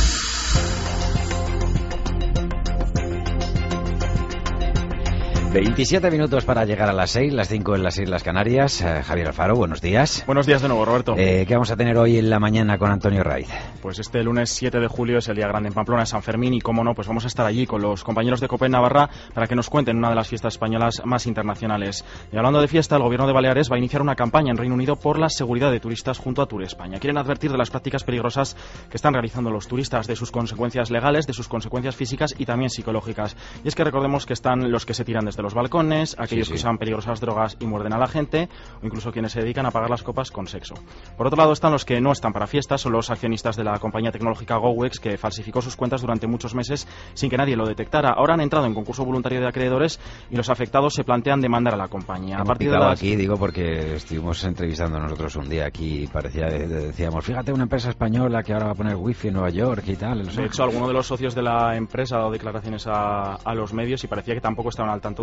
Speaker 2: veintisiete minutos para llegar a las seis, las cinco en las Islas Canarias. Eh, Javier Alfaro, buenos días.
Speaker 12: Buenos días de nuevo, Roberto.
Speaker 2: Eh, ¿Qué vamos a tener hoy en la mañana con Antonio Raiz?
Speaker 12: Pues este lunes siete de julio es el día grande en Pamplona, San Fermín, y cómo no, pues vamos a estar allí con los compañeros de COPE en Navarra para que nos cuenten una de las fiestas españolas más internacionales. Y hablando de fiesta, el gobierno de Baleares va a iniciar una campaña en Reino Unido por la seguridad de turistas junto a Tour España. Quieren advertir de las prácticas peligrosas que están realizando los turistas, de sus consecuencias legales, de sus consecuencias físicas y también psicológicas. Y es que recordemos que están los que se tiran desde los balcones, aquellos
Speaker 2: Sí, sí.
Speaker 12: que usan peligrosas drogas y muerden a la gente, o incluso quienes se dedican a pagar las copas con sexo. Por otro lado están los que no están para fiestas, son los accionistas de la compañía tecnológica GoWex, que falsificó sus cuentas durante muchos meses sin que nadie lo detectara. Ahora han entrado en concurso voluntario de acreedores y los afectados se plantean demandar a la compañía. A
Speaker 2: Hemos
Speaker 12: partir de
Speaker 2: picado
Speaker 12: las...
Speaker 2: aquí, digo, porque estuvimos entrevistando nosotros un día aquí y parecía, decíamos, fíjate, una empresa española que ahora va a poner wifi en Nueva York y tal.
Speaker 12: De hecho, alguno de los socios de la empresa ha dado declaraciones a, a los medios y parecía que tampoco estaban al tanto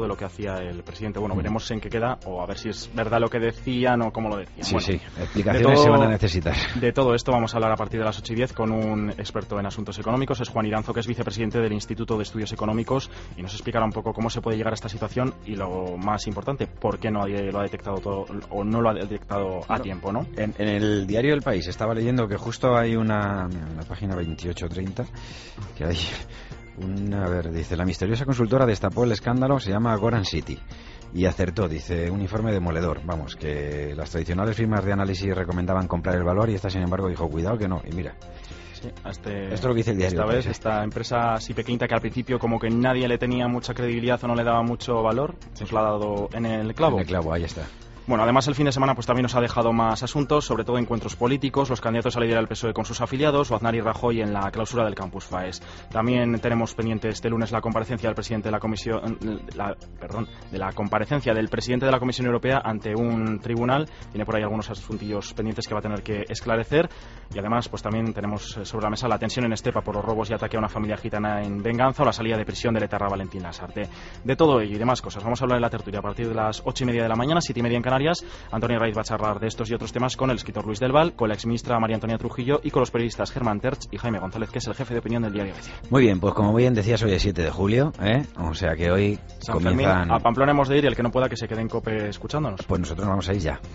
Speaker 12: de lo que hacía el presidente. Bueno, veremos en qué queda, o a ver si es verdad lo que decían o cómo lo decían.
Speaker 2: Sí,
Speaker 12: bueno,
Speaker 2: sí, explicaciones todo, se van a necesitar.
Speaker 12: De todo esto vamos a hablar a partir de las ocho y diez con un experto en asuntos económicos, es Juan Iranzo, que es vicepresidente del Instituto de Estudios Económicos, y nos explicará un poco cómo se puede llegar a esta situación y lo más importante, por qué no lo ha detectado todo, o no lo ha detectado a
Speaker 2: no,
Speaker 12: tiempo, ¿no?
Speaker 2: En, en el diario El País estaba leyendo que justo hay una, en la página veintiocho treinta, que hay una, a ver, dice, la misteriosa consultora destapó el escándalo, se llama Goran City. Y acertó, dice, un informe demoledor. Vamos, que las tradicionales firmas de análisis recomendaban comprar el valor y esta, sin embargo, dijo, cuidado que no. Y mira,
Speaker 12: sí, este,
Speaker 2: esto es lo que dice el diario.
Speaker 12: Esta vez, esta empresa así pequeñita que al principio como que nadie le tenía mucha credibilidad o no le daba mucho valor, nos la ha dado en el clavo.
Speaker 2: En el clavo, ahí está.
Speaker 12: Bueno, además el fin de semana pues también nos ha dejado más asuntos, sobre todo encuentros políticos, los candidatos a liderar el P S O E con sus afiliados, o Aznar y Rajoy en la clausura del Campus FAES. También tenemos pendiente este lunes la comparecencia del presidente de la Comisión, la, perdón, de la comparecencia del presidente de la Comisión Europea ante un tribunal. Tiene por ahí algunos asuntillos pendientes que va a tener que esclarecer, y además pues también tenemos sobre la mesa la tensión en Estepa por los robos y ataque a una familia gitana en venganza, o la salida de prisión del etarra Valentín Lasarte. De todo ello y demás cosas vamos a hablar en la tertulia a partir de las ocho y media de la mañana, siete y media en Canarias. Antonio Raiz va a charlar de estos y otros temas con el escritor Luis del Val, con la exministra María Antonia Trujillo y con los periodistas Germán Terch y Jaime González, que es el jefe de opinión del diario Grecia.
Speaker 2: Muy bien, pues como bien decías, hoy es siete de julio, ¿eh? O sea que hoy
Speaker 12: San
Speaker 2: comienzan...
Speaker 12: Fermín, a Pamplona hemos de ir, y el que no pueda que se quede en COPE escuchándonos.
Speaker 2: Pues nosotros vamos a ir ya.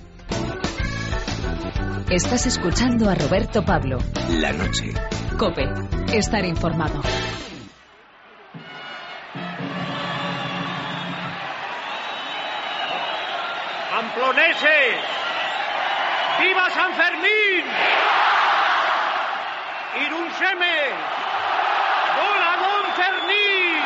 Speaker 1: Estás escuchando a Roberto Pablo.
Speaker 7: La noche.
Speaker 1: COPE. Estar informado.
Speaker 13: ¡Pamploneses! ¡Viva San Fermín! ¡Irunseme! ¡Hola, Don Fermín!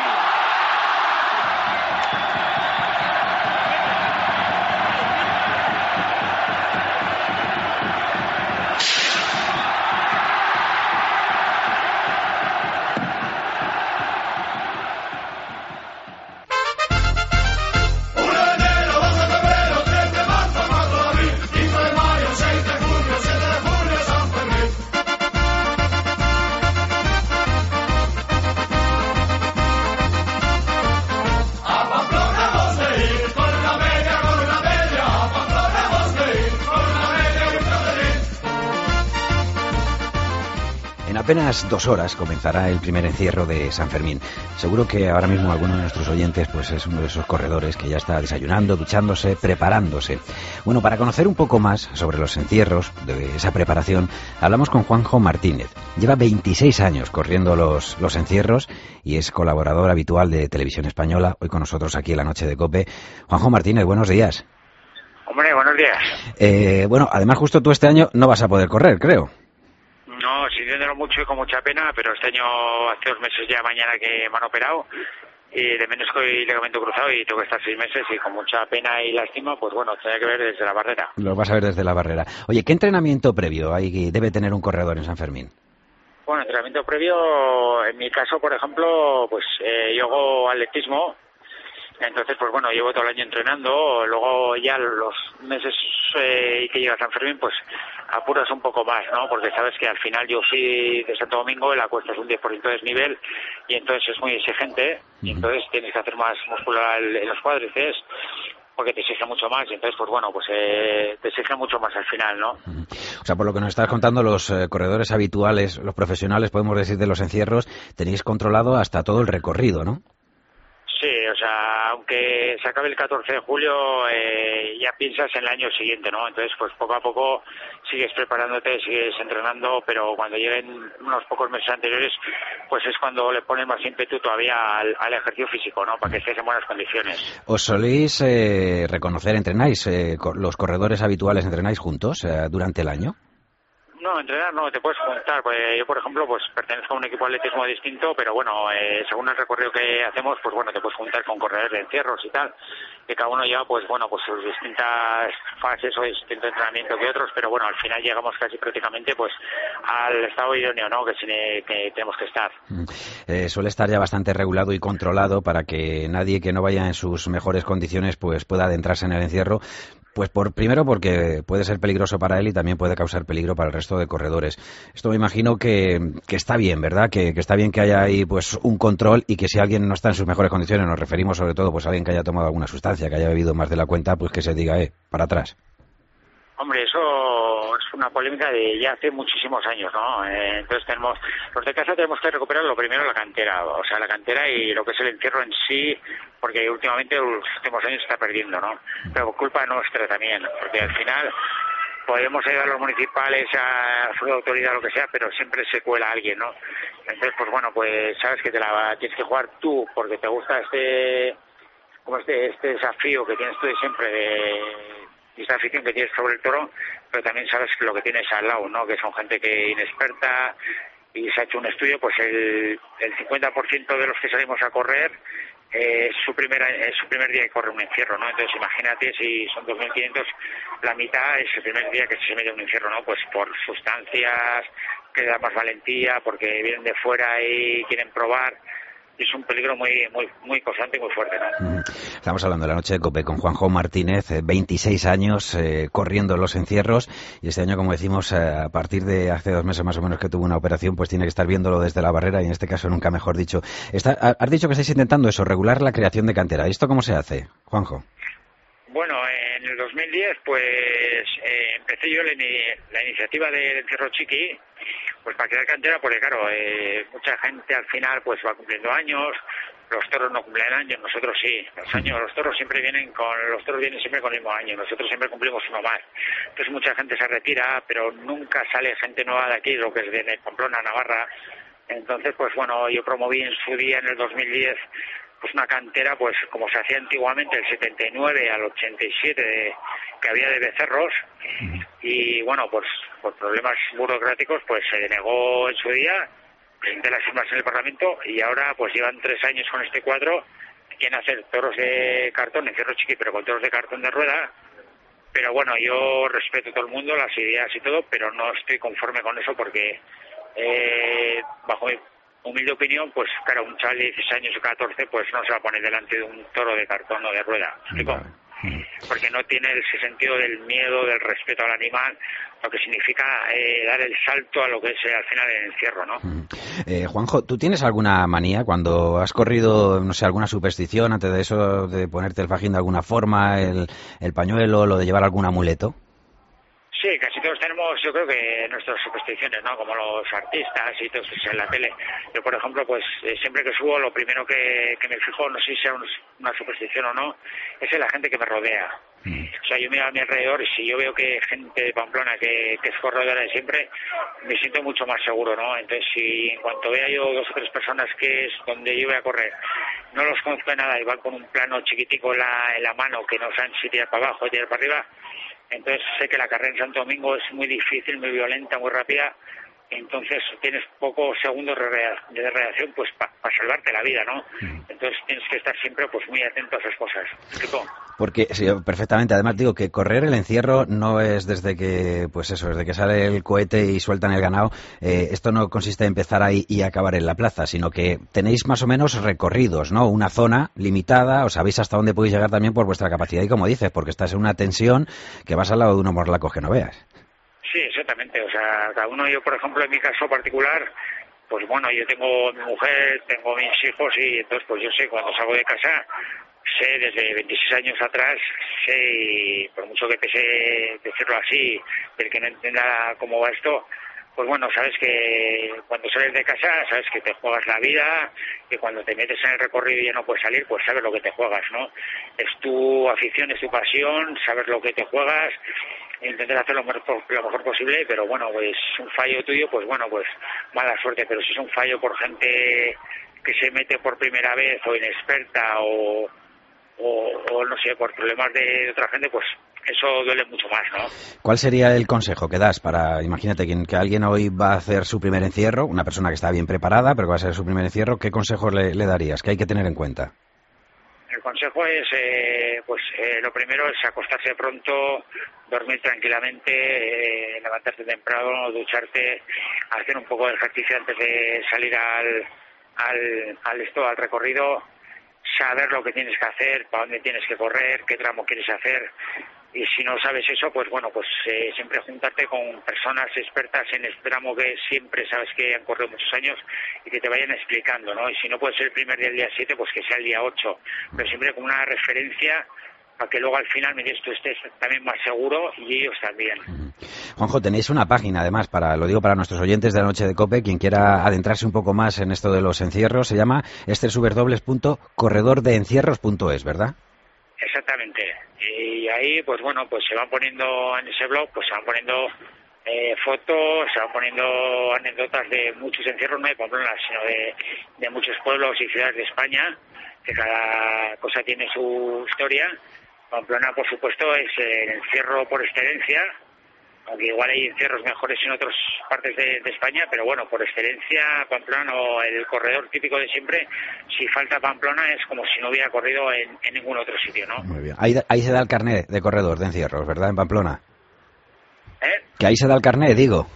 Speaker 2: Apenas dos horas comenzará el primer encierro de San Fermín. Seguro que ahora mismo alguno de nuestros oyentes pues es uno de esos corredores que ya está desayunando, duchándose, preparándose. Bueno, para conocer un poco más sobre los encierros, de esa preparación, hablamos con Juanjo Martínez. Lleva veintiséis años corriendo los, los encierros y es colaborador habitual de Televisión Española, hoy con nosotros aquí en la noche de COPE. Juanjo Martínez, buenos días.
Speaker 14: Hombre, buenos días.
Speaker 2: Eh, bueno, además justo tú este año no vas a poder correr, creo.
Speaker 14: No, sintiéndolo mucho y con mucha pena, pero este año hace dos meses ya mañana que me han operado y de menisco y ligamento cruzado y tengo que estar seis meses y con mucha pena y lástima, pues bueno, tenía que ver desde la barrera.
Speaker 2: Lo vas a ver desde la barrera. Oye, ¿qué entrenamiento previo hay, debe tener un corredor en San Fermín?
Speaker 14: Bueno, entrenamiento previo, en mi caso, por ejemplo, pues eh, yo hago atletismo. Entonces, pues bueno, llevo todo el año entrenando, luego ya los meses eh, que llega a San Fermín, pues apuras un poco más, ¿no? Porque sabes que al final yo soy de Santo Domingo, la cuesta es un diez por ciento de desnivel y entonces es muy exigente y entonces tienes que hacer más muscular en los cuádriceps porque te exige mucho más y entonces, pues bueno, pues eh, te exige mucho más al final, ¿no?
Speaker 2: O sea, por lo que nos estás contando, los eh, corredores habituales, los profesionales, podemos decir, de los encierros, tenéis controlado hasta todo el recorrido, ¿no?
Speaker 14: Sí, o sea, aunque se acabe el catorce de julio, eh, ya piensas en el año siguiente, ¿no? Entonces, pues poco a poco sigues preparándote, sigues entrenando, pero cuando lleguen unos pocos meses anteriores, pues es cuando le pones más ímpetu todavía al, al ejercicio físico, ¿no? Para que estés en buenas condiciones.
Speaker 2: ¿Os soléis eh, reconocer, entrenáis, eh, los corredores habituales entrenáis juntos eh, durante el año?
Speaker 14: No, entrenar no, te puedes juntar. Pues yo, por ejemplo, pues pertenezco a un equipo de atletismo distinto, pero bueno, eh, según el recorrido que hacemos, pues bueno, te puedes juntar con corredores de encierros y tal, que cada uno lleva, pues bueno, pues sus distintas fases o distinto entrenamiento que otros, pero bueno, al final llegamos casi prácticamente pues al estado idóneo, ¿no?, que, tiene, que tenemos que estar.
Speaker 2: Eh, suele estar ya bastante regulado y controlado para que nadie que no vaya en sus mejores condiciones pues pueda adentrarse en el encierro. Pues por primero porque puede ser peligroso para él y también puede causar peligro para el resto de corredores. Esto me imagino que, que está bien, ¿verdad? Que, que está bien que haya ahí pues un control y que si alguien no está en sus mejores condiciones, nos referimos sobre todo pues a alguien que haya tomado alguna sustancia, que haya bebido más de la cuenta, pues que se diga, eh, para atrás.
Speaker 14: Hombre, eso es una polémica de ya hace muchísimos años, ¿no? Eh, entonces tenemos, los de casa tenemos que recuperar lo primero la cantera, o sea, la cantera y lo que es el encierro en sí, porque últimamente los últimos años se está perdiendo, ¿no? Pero culpa nuestra también, porque al final podemos ayudar a los municipales, a su autoridad, lo que sea, pero siempre se cuela alguien, ¿no? Entonces, pues bueno, pues sabes que te la tienes que jugar tú, porque te gusta este, como este, este desafío que tienes tú de siempre de y esta afición que tienes sobre el toro, pero también sabes lo que tienes al lado, ¿no? Que son gente que inexperta y se ha hecho un estudio, pues el, el cincuenta por ciento de los que salimos a correr eh, es su primera, es su primer día que corre un encierro, ¿no? Entonces imagínate si son dos mil quinientos, la mitad es el primer día que se mete un encierro, ¿no? Pues por sustancias, que da más valentía, porque vienen de fuera y quieren probar. Es un peligro muy muy muy constante y muy fuerte, ¿no?
Speaker 2: Estamos hablando de la noche de COPE con Juanjo Martínez, veintiséis años eh, corriendo los encierros y este año, como decimos, eh, a partir de hace dos meses más o menos que tuvo una operación, pues tiene que estar viéndolo desde la barrera y en este caso nunca mejor dicho. Está, has dicho que estáis intentando eso, regular la creación de cantera. ¿Esto cómo se hace, Juanjo?
Speaker 14: Bueno, en el dos mil diez pues eh, empecé yo la, la iniciativa del encierro chiqui, pues para crear cantera, porque claro, eh, mucha gente al final pues va cumpliendo años, los toros no cumplen años, nosotros sí, los años, los toros siempre vienen con, los toros vienen siempre con el mismo año, nosotros siempre cumplimos uno más. Entonces mucha gente se retira, pero nunca sale gente nueva de aquí, lo que es de Pamplona, Navarra. Entonces, pues bueno, yo promoví en su día, en el dos mil diez, pues una cantera, pues como se hacía antiguamente, el setenta y nueve al ochenta y siete, de, que había de becerros, y bueno, pues por problemas burocráticos, pues se denegó en su día, presenté las firmas en el Parlamento, y ahora pues llevan tres años con este cuadro, quieren hacer toros de cartón, encierro chiqui, pero con toros de cartón de rueda. Pero bueno, yo respeto a todo el mundo, las ideas y todo, pero no estoy conforme con eso porque, eh, bajo mi humilde opinión, pues claro, un chaval de dieciséis años o catorce, pues no se va a poner delante de un toro de cartón o de rueda, ¿me explico? Porque no tiene ese sentido del miedo, del respeto al animal, lo que significa eh, dar el salto a lo que es eh, al final el encierro, ¿no?
Speaker 2: Eh, Juanjo, ¿tú tienes alguna manía cuando has corrido, no sé, alguna superstición antes de eso, de ponerte el fajín de alguna forma, el, el pañuelo, lo de llevar algún amuleto?
Speaker 14: Sí, casi todos tenemos, yo creo que nuestras supersticiones, ¿no? Como los artistas y todos en la tele. Yo, por ejemplo, pues eh, siempre que subo, lo primero que, que me fijo, no sé si sea un, una superstición o no, es en la gente que me rodea. Mm. O sea, yo miro a mi alrededor y si yo veo que gente de Pamplona que, que es corredora de siempre, me siento mucho más seguro, ¿no? Entonces, si en cuanto vea yo dos o tres personas que es donde yo voy a correr, no los conozco de nada y van con un plano chiquitico en la, en la mano que no saben si tirar para abajo o tirar para arriba, entonces sé que la carrera en Santo Domingo es muy difícil, muy violenta, muy rápida, entonces tienes pocos segundos de reacción pues para pa salvarte la vida, ¿no? Entonces tienes que estar siempre pues muy atento a esas cosas. ¿Me explico?
Speaker 2: Porque, sí, perfectamente, además digo que correr el encierro no es desde que, pues eso, desde que sale el cohete y sueltan el ganado, eh, esto no consiste en empezar ahí y acabar en la plaza, sino que tenéis más o menos recorridos, ¿no? Una zona limitada, o sabéis hasta dónde podéis llegar también por vuestra capacidad y como dices, porque estás en una tensión que vas al lado de unos morlacos que no veas.
Speaker 14: Sí, exactamente, o sea, cada uno, yo por ejemplo en mi caso particular, pues bueno, yo tengo mi mujer, tengo mis hijos y entonces pues yo sé, cuando salgo de casa, sé desde veintiséis años atrás, sé, y por mucho que pese decirlo así, el que no entienda cómo va esto, pues bueno, sabes que cuando sales de casa, sabes que te juegas la vida, que cuando te metes en el recorrido y ya no puedes salir, pues sabes lo que te juegas, ¿no? Es tu afición, es tu pasión, sabes lo que te juegas, intentar hacer lo mejor, lo mejor posible, pero bueno, pues un fallo tuyo, pues bueno, pues mala suerte, pero si es un fallo por gente que se mete por primera vez o inexperta o, o, o no sé, por problemas de otra gente, pues eso duele mucho más, ¿no?
Speaker 2: ¿Cuál sería el consejo que das para, imagínate que, que alguien hoy va a hacer su primer encierro, una persona que está bien preparada, pero que va a hacer su primer encierro, ¿qué consejos le, le darías? ¿Qué hay que tener en cuenta?
Speaker 14: El consejo es, eh, pues eh, lo primero es acostarse pronto, dormir tranquilamente, eh, levantarte temprano, ducharte, hacer un poco de ejercicio antes de salir al, al, al esto, al recorrido, saber lo que tienes que hacer, para dónde tienes que correr, qué tramo quieres hacer, y si no sabes eso, pues bueno, pues eh, siempre juntarte con personas expertas en el tramo que siempre sabes que han corrido muchos años y que te vayan explicando, ¿no? Y si no puede ser el primer día, el día siete, pues que sea el día ocho, pero siempre con una referencia para que luego al final me digas tú estés también más seguro y ellos también.
Speaker 2: Juanjo, tenéis una página además, para lo digo para nuestros oyentes de la noche de COPE, quien quiera adentrarse un poco más en esto de los encierros, se llama w punto corredor de encierros punto es, ¿verdad?
Speaker 14: Exactamente. Y ahí, pues bueno, pues se van poniendo en ese blog, pues se van poniendo eh, fotos, se van poniendo anécdotas de muchos encierros, no de Pamplona, sino de, de muchos pueblos y ciudades de España, que cada cosa tiene su historia. Pamplona, por supuesto, es el encierro por excelencia, aunque igual hay encierros mejores en otras partes de, de España, pero bueno, por excelencia, Pamplona, o el corredor típico de siempre, si falta Pamplona es como si no hubiera corrido en, en ningún otro sitio, ¿no?
Speaker 2: Muy bien. Ahí, ahí se da el carnet de corredor de encierros, ¿verdad, en Pamplona?
Speaker 14: ¿Eh?
Speaker 2: Que ahí se da el carnet, digo.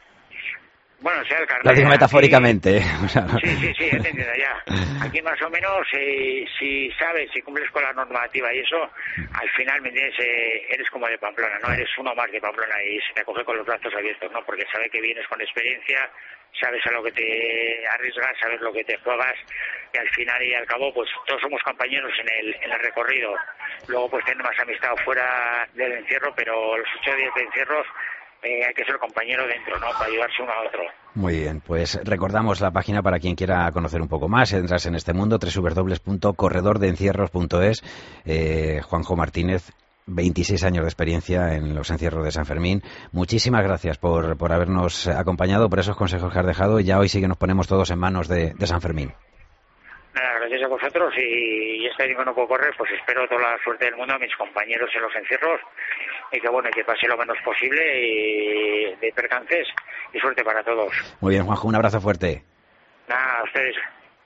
Speaker 14: Bueno, o sea, el carnet...
Speaker 2: Lo digo metafóricamente.
Speaker 14: Aquí,
Speaker 2: o sea, no.
Speaker 14: Sí, sí, sí, entendido ya. Aquí más o menos, eh, si sabes, si cumples con la normativa y eso, al final me entiendes, eh, eres como de Pamplona, ¿no? Eres uno más de Pamplona y se te acoge con los brazos abiertos, ¿no? Porque sabe que vienes con experiencia, sabes a lo que te arriesgas, sabes lo que te juegas y al final y al cabo, pues todos somos compañeros en el, en el recorrido. Luego pues tener más amistad fuera del encierro, pero los ocho días de encierros Eh, hay que ser compañero dentro, ¿no? Para ayudarse uno a otro.
Speaker 2: Muy bien, pues recordamos la página para quien quiera conocer un poco más, entrarse en este mundo, w punto corredor de encierros punto es. Eh, Juanjo Martínez, veintiséis años de experiencia en los encierros de San Fermín. Muchísimas gracias por, por habernos acompañado, por esos consejos que has dejado, y ya hoy sí que nos ponemos todos en manos de, de San Fermín.
Speaker 14: Nada, gracias a vosotros, y este año que no puedo correr, pues espero toda la suerte del mundo a mis compañeros en los encierros, y que bueno, que pase lo menos posible y de percances, y suerte para todos.
Speaker 2: Muy bien, Juanjo, un abrazo fuerte.
Speaker 14: Nada, a ustedes.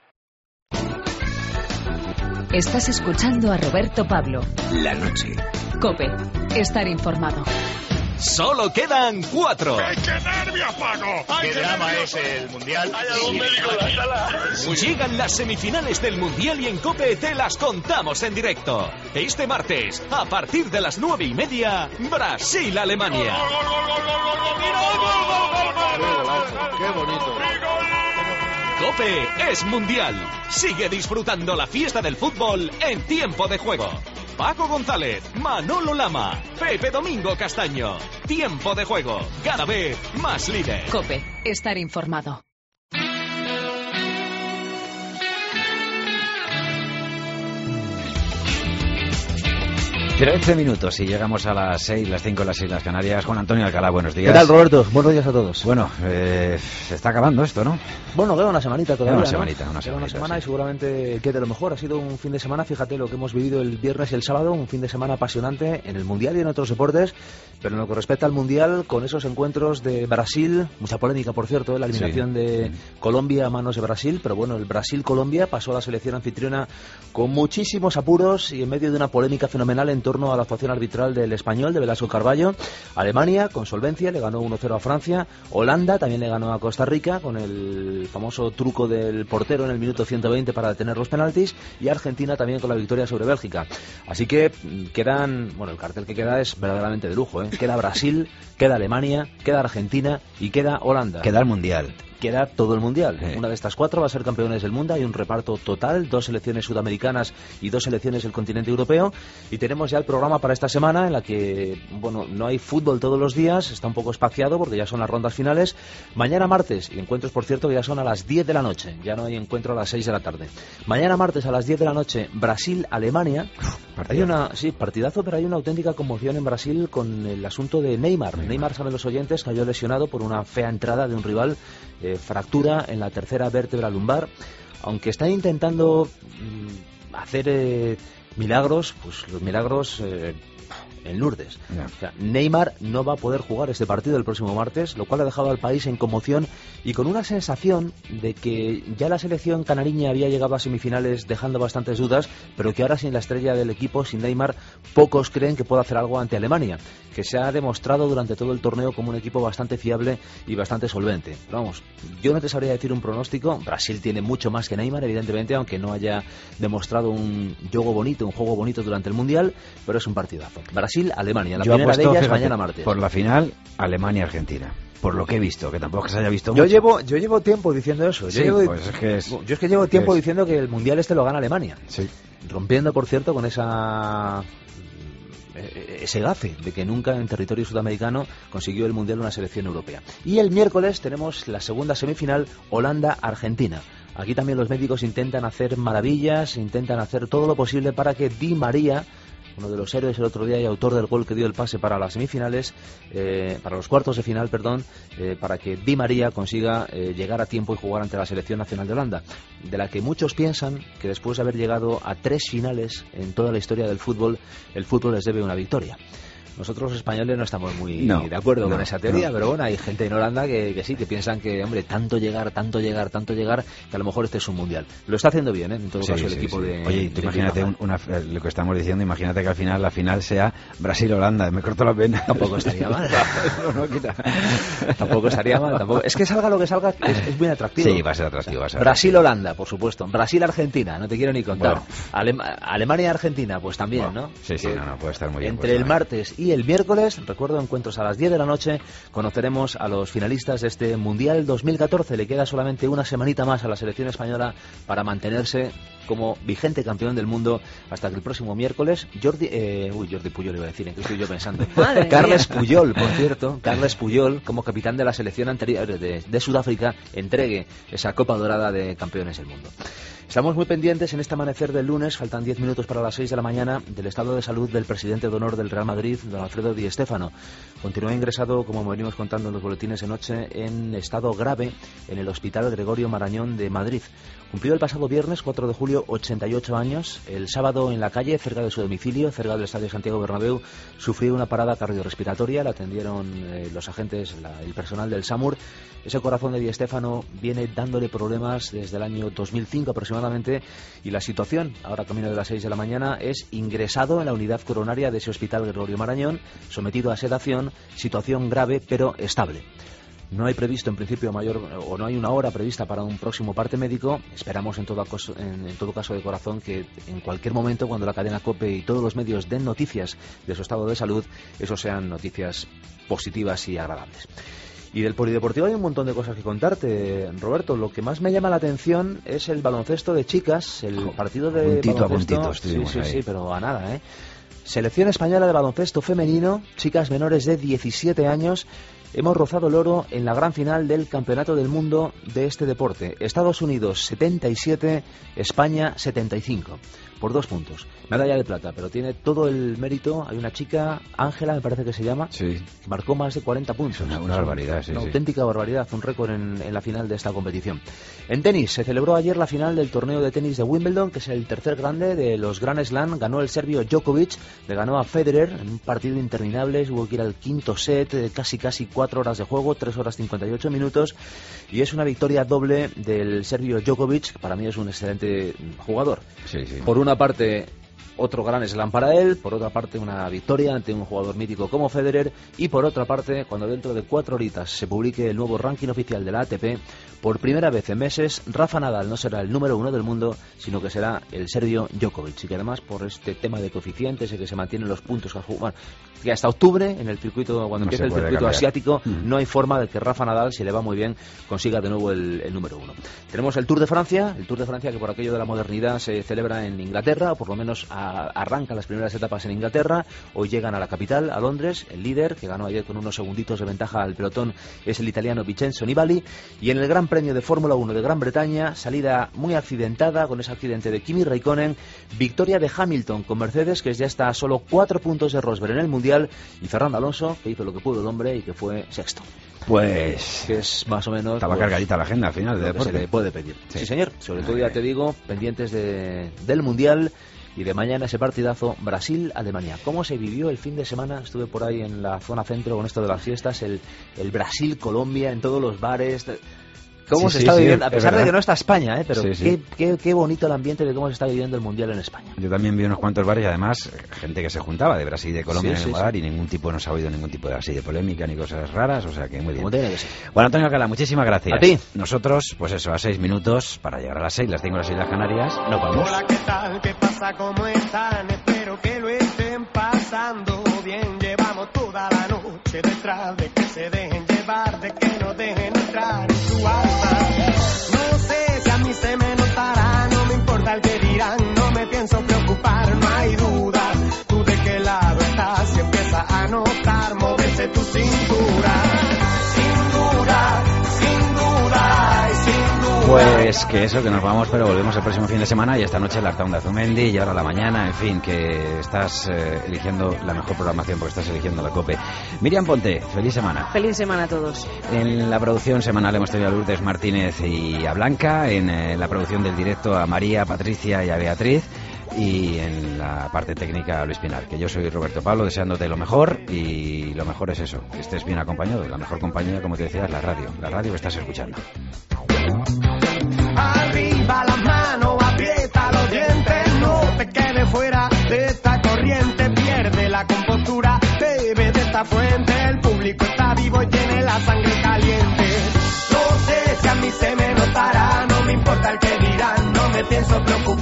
Speaker 1: Estás escuchando a Roberto Pablo.
Speaker 7: La noche.
Speaker 1: COPE. Estar informado.
Speaker 15: Solo quedan cuatro.
Speaker 13: ¡Qué nervios, Paco!
Speaker 16: ¿Qué drama es el Mundial?
Speaker 13: ¡Hay algún médico en la sala!
Speaker 15: Llegan las semifinales del Mundial y en COPE te las contamos en directo. Este martes, a partir de las nueve y media, Brasil-Alemania.
Speaker 16: ¡Qué bonito!
Speaker 15: COPE es Mundial. Sigue disfrutando la fiesta del fútbol en tiempo de juego. Paco González, Manolo Lama, Pepe Domingo Castaño. Tiempo de juego, cada vez más líder.
Speaker 1: COPE, estar informado.
Speaker 2: trece minutos y llegamos a las seis, las cinco en las Islas Canarias. Juan Antonio Alcalá, buenos días.
Speaker 17: ¿Qué tal, Roberto? Buenos días a todos.
Speaker 2: Bueno, eh, se está acabando esto, ¿no?
Speaker 17: Bueno, queda una semanita todavía,
Speaker 2: Queda una
Speaker 17: ¿no?
Speaker 2: semanita, una
Speaker 17: Queda
Speaker 2: semanita,
Speaker 17: una semana
Speaker 2: sí.
Speaker 17: Y seguramente quede lo mejor. Ha sido un fin de semana, fíjate lo que hemos vivido el viernes y el sábado, un fin de semana apasionante en el Mundial y en otros deportes, pero en lo que respecta al Mundial, con esos encuentros de Brasil, mucha polémica, por cierto, ¿eh? La eliminación
Speaker 2: Sí.
Speaker 17: de Colombia a manos de Brasil, pero bueno, el Brasil-Colombia pasó a la selección anfitriona con muchísimos apuros y en medio de una polémica fenomenal en torno a la actuación arbitral del español, de Velasco Carballo. Alemania, con solvencia, le ganó uno cero a Francia. Holanda también le ganó a Costa Rica con el famoso truco del portero en el minuto ciento veinte para detener los penaltis, y Argentina también con la victoria sobre Bélgica. Así que quedan, bueno, el cartel que queda es verdaderamente de lujo, ¿eh? Queda Brasil, queda Alemania, queda Argentina y queda Holanda.
Speaker 2: Queda el Mundial.
Speaker 17: Queda todo el Mundial.
Speaker 2: Sí.
Speaker 17: Una de estas cuatro va a ser campeones del mundo. Hay un reparto total, dos selecciones sudamericanas y dos selecciones del continente europeo. Y tenemos ya el programa para esta semana en la que, bueno, no hay fútbol todos los días, está un poco espaciado porque ya son las rondas finales. Mañana martes, y encuentros por cierto que ya son a las diez de la noche, ya no hay encuentro a las seis de la tarde. Mañana martes a las diez de la noche, Brasil-Alemania. Hay una, sí, partidazo, pero hay una auténtica conmoción en Brasil con el asunto de Neymar. Neymar, Neymar saben los oyentes, cayó lesionado por una fea entrada de un rival. Eh, fractura en la tercera vértebra lumbar. Aunque están intentando mmm, hacer eh, milagros, pues los milagros eh, en Lourdes.
Speaker 2: Yeah.
Speaker 17: O sea, Neymar no va a poder jugar este partido el próximo martes, lo cual ha dejado al país en conmoción y con una sensación de que ya la selección canariña había llegado a semifinales dejando bastantes dudas, pero que ahora sin la estrella del equipo, sin Neymar, pocos creen que pueda hacer algo ante Alemania, que se ha demostrado durante todo el torneo como un equipo bastante fiable y bastante solvente. Pero vamos, yo no te sabría decir un pronóstico. Brasil tiene mucho más que Neymar, evidentemente, aunque no haya demostrado un juego bonito, un juego bonito durante el Mundial, pero es un partidazo. Brasil Brasil-Alemania. La
Speaker 2: Yo
Speaker 17: primera
Speaker 2: apuesto,
Speaker 17: de ellas
Speaker 2: fíjate,
Speaker 17: mañana martes.
Speaker 2: por la final, Alemania-Argentina. Por lo que he visto, que tampoco se haya visto
Speaker 17: Yo
Speaker 2: mucho.
Speaker 17: llevo, yo llevo tiempo diciendo eso. Yo,
Speaker 2: Sí,
Speaker 17: llevo,
Speaker 2: pues es que es-
Speaker 17: yo es que llevo
Speaker 2: es
Speaker 17: tiempo
Speaker 2: que es-
Speaker 17: diciendo que el Mundial este lo gana Alemania.
Speaker 2: Sí.
Speaker 17: Rompiendo, por cierto, con esa eh, ese gafe de que nunca en territorio sudamericano consiguió el Mundial una selección europea. Y el miércoles tenemos la segunda semifinal, Holanda-Argentina. Aquí también los médicos intentan hacer maravillas, intentan hacer todo lo posible para que Di María, uno de los héroes el otro día y autor del gol que dio el pase para las semifinales, eh, para los cuartos de final, perdón, eh, para que Di María consiga eh, llegar a tiempo y jugar ante la selección nacional de Holanda, de la que muchos piensan que después de haber llegado a tres finales en toda la historia del fútbol, el fútbol les debe una victoria. Nosotros los españoles no estamos muy
Speaker 2: No,
Speaker 17: de acuerdo
Speaker 2: no,
Speaker 17: con esa teoría,
Speaker 2: no.
Speaker 17: pero bueno, hay gente en Holanda que, que sí, que piensan que, hombre, tanto llegar, tanto llegar, tanto llegar, que a lo mejor este es un mundial. Lo está haciendo bien, ¿eh? En todo
Speaker 2: Sí,
Speaker 17: caso, el
Speaker 2: sí,
Speaker 17: equipo
Speaker 2: sí.
Speaker 17: de...
Speaker 2: Oye, tú
Speaker 17: de
Speaker 2: imagínate
Speaker 17: Griezmann.
Speaker 2: un- una, lo que estamos diciendo, imagínate que al final la final sea Brasil-Holanda, me corto la pena.
Speaker 17: Tampoco estaría mal.
Speaker 2: no, no, quita.
Speaker 17: Tampoco estaría mal, tampoco. Es que salga lo que salga, es, es muy atractivo.
Speaker 2: Sí, va a ser atractivo. Va a ser
Speaker 17: Brasil-Holanda, por supuesto. Brasil-Argentina, no te quiero ni contar.
Speaker 2: Bueno.
Speaker 17: Alem- Alemania-Argentina, pues también,
Speaker 2: Bueno,
Speaker 17: ¿no?
Speaker 2: sí, sí,
Speaker 17: Que
Speaker 2: no, no, puede estar muy bien.
Speaker 17: Entre
Speaker 2: puede
Speaker 17: el
Speaker 2: estar
Speaker 17: martes y el miércoles, recuerdo, encuentros a las diez de la noche, conoceremos a los finalistas de este Mundial dos mil catorce. Le queda solamente una semanita más a la selección española para mantenerse como vigente campeón del mundo hasta que el próximo miércoles Jordi, eh, uy, Jordi Puyol iba a decir, ¿en qué estoy yo pensando?
Speaker 4: Madre
Speaker 17: Carles
Speaker 4: mía.
Speaker 17: Puyol, por cierto, Carles Puyol, como capitán de la selección anterior de, de Sudáfrica, entregue esa Copa Dorada de Campeones del Mundo. Estamos muy pendientes en este amanecer del lunes, faltan diez minutos para las seis de la mañana, del estado de salud del presidente de honor del Real Madrid, don Alfredo Di Stéfano. Continúa ingresado, como venimos contando en los boletines de noche, en estado grave en el Hospital Gregorio Marañón de Madrid. Cumplió el pasado viernes, cuatro de julio, ochenta y ocho años. El sábado en la calle, cerca de su domicilio, cerca del Estadio Santiago Bernabéu, sufrió una parada cardiorrespiratoria. La atendieron eh, los agentes, la- el personal del SAMUR. Ese corazón de Di Stéfano viene dándole problemas desde el año dos mil cinco aproximadamente, y la situación, ahora camino de las seis de la mañana, es ingresado en la unidad coronaria de ese Hospital Gregorio Marañón, sometido a sedación, situación grave pero estable. No hay previsto en principio mayor, o no hay una hora prevista para un próximo parte médico. Esperamos en todo, caso, en, en todo caso de corazón que en cualquier momento, cuando la cadena COPE y todos los medios den noticias de su estado de salud, eso sean noticias positivas y agradables. Y del polideportivo hay un montón de cosas que contarte, Roberto. Lo que más me llama la atención es el baloncesto de chicas, el partido de
Speaker 2: puntito a
Speaker 17: baloncesto.
Speaker 2: puntito
Speaker 17: sí,
Speaker 2: estuvimos
Speaker 17: sí,
Speaker 2: ahí.
Speaker 17: sí, pero a nada, ¿eh? Selección española de baloncesto femenino, chicas menores de diecisiete años. Hemos rozado el oro en la gran final del Campeonato del Mundo de este deporte. Estados Unidos setenta y siete, España setenta y cinco. Por dos puntos. Medalla de plata, pero tiene todo el mérito. Hay una chica, Ángela, me parece que se llama,
Speaker 2: Sí.
Speaker 17: que marcó más de cuarenta puntos.
Speaker 2: Una- una barbaridad, sí,
Speaker 17: Una
Speaker 2: sí.
Speaker 17: auténtica barbaridad, un récord en, en la final de esta competición. En tenis, se celebró ayer la final del torneo de tenis de Wimbledon, que es el tercer grande de los Grand Slam. Ganó el serbio Djokovic, le ganó a Federer en un partido interminable. Hubo que ir al quinto set, eh, casi casi cuatro horas de juego, tres horas cincuenta y ocho minutos. Y es una victoria doble del serbio Djokovic, que para mí es un excelente jugador.
Speaker 2: Sí, sí.
Speaker 17: Por una parte, otro gran slam para él, por otra parte una victoria ante un jugador mítico como Federer, y por otra parte, cuando dentro de cuatro horitas se publique el nuevo ranking oficial de la A T P, por primera vez en meses, Rafa Nadal no será el número uno del mundo, sino que será el serbio Djokovic, y que además por este tema de coeficientes y que se mantienen los puntos que ha jugado, bueno, que hasta octubre, en el circuito, cuando
Speaker 2: No
Speaker 17: empiece
Speaker 2: se
Speaker 17: el
Speaker 2: puede
Speaker 17: circuito
Speaker 2: cambiar.
Speaker 17: asiático,
Speaker 2: Mm.
Speaker 17: no hay forma de que Rafa Nadal, si le va muy bien, consiga de nuevo el, el número uno. Tenemos el Tour de Francia, el Tour de Francia que por aquello de la modernidad se celebra en Inglaterra, o por lo menos a- arranca las primeras etapas en Inglaterra. Hoy llegan a la capital, a Londres. El líder, que ganó ayer con unos segunditos de ventaja al pelotón, es el italiano Vincenzo Nibali. Y en el Gran Premio de Fórmula uno de Gran Bretaña, salida muy accidentada con ese accidente de Kimi Raikkonen, victoria de Hamilton con Mercedes, que ya está a solo cuatro puntos de Rosberg en el Mundial, y Fernando Alonso, que hizo lo que pudo el hombre y que fue sexto.
Speaker 2: Pues
Speaker 17: Que es más o menos...
Speaker 2: estaba
Speaker 17: pues,
Speaker 2: cargadita la agenda al final de
Speaker 17: lo que
Speaker 2: deporte.
Speaker 17: se le puede pedir. Sí,
Speaker 2: Sí.
Speaker 17: señor. Sobre todo, ya te digo, pendientes de, del Mundial y de mañana ese partidazo Brasil-Alemania. ¿Cómo se vivió el fin de semana? Estuve por ahí en la zona centro con esto de las fiestas, el, el Brasil-Colombia en todos los bares. ¿Cómo
Speaker 2: Sí,
Speaker 17: se
Speaker 2: sí,
Speaker 17: está
Speaker 2: sí,
Speaker 17: viviendo? A
Speaker 2: es
Speaker 17: pesar de
Speaker 2: verdad.
Speaker 17: que no está España, ¿eh? Pero
Speaker 2: Sí, sí.
Speaker 17: Qué, qué, qué bonito el ambiente de cómo se está viviendo el Mundial en España.
Speaker 2: Yo también vi unos cuantos bares y además eh, gente que se juntaba de Brasil y de Colombia
Speaker 17: Sí,
Speaker 2: en el
Speaker 17: sí,
Speaker 2: mismo bar, y ningún tipo, no se ha oído ningún tipo de así de polémica ni cosas raras, o sea que muy bien.
Speaker 17: Como tiene que ser.
Speaker 2: Bueno, Antonio Alcalá, muchísimas gracias.
Speaker 17: A ti.
Speaker 2: Nosotros, pues eso, a seis minutos para llegar a las seis, las tengo las Islas Canarias, nos vamos.
Speaker 18: Hola, ¿qué tal? ¿Qué pasa? ¿Cómo están? Espero que lo estén pasando bien.
Speaker 2: Pues que eso, que nos vamos, pero volvemos el próximo fin de semana y esta noche la Artaunda Zumendi y ahora la mañana, en fin, que estás eh, eligiendo la mejor programación porque estás eligiendo la COPE. Miriam Ponte, feliz semana.
Speaker 4: Feliz semana a todos.
Speaker 2: En la producción semanal hemos tenido a Lourdes Martínez y a Blanca, en eh, la producción del directo a María, a Patricia y a Beatriz, y en la parte técnica a Luis Pinar, que yo soy Roberto Pablo, deseándote lo mejor, y lo mejor es eso, que estés bien acompañado. La mejor compañía, como te decía, es la radio, la radio que estás escuchando.
Speaker 18: Arriba las manos, aprieta los dientes, no te quedes fuera de esta corriente, pierde la compostura, bebe de esta fuente, el público está vivo y tiene la sangre caliente. No sé si a mí se me notará, no me importa el que dirán, no me pienso preocupar.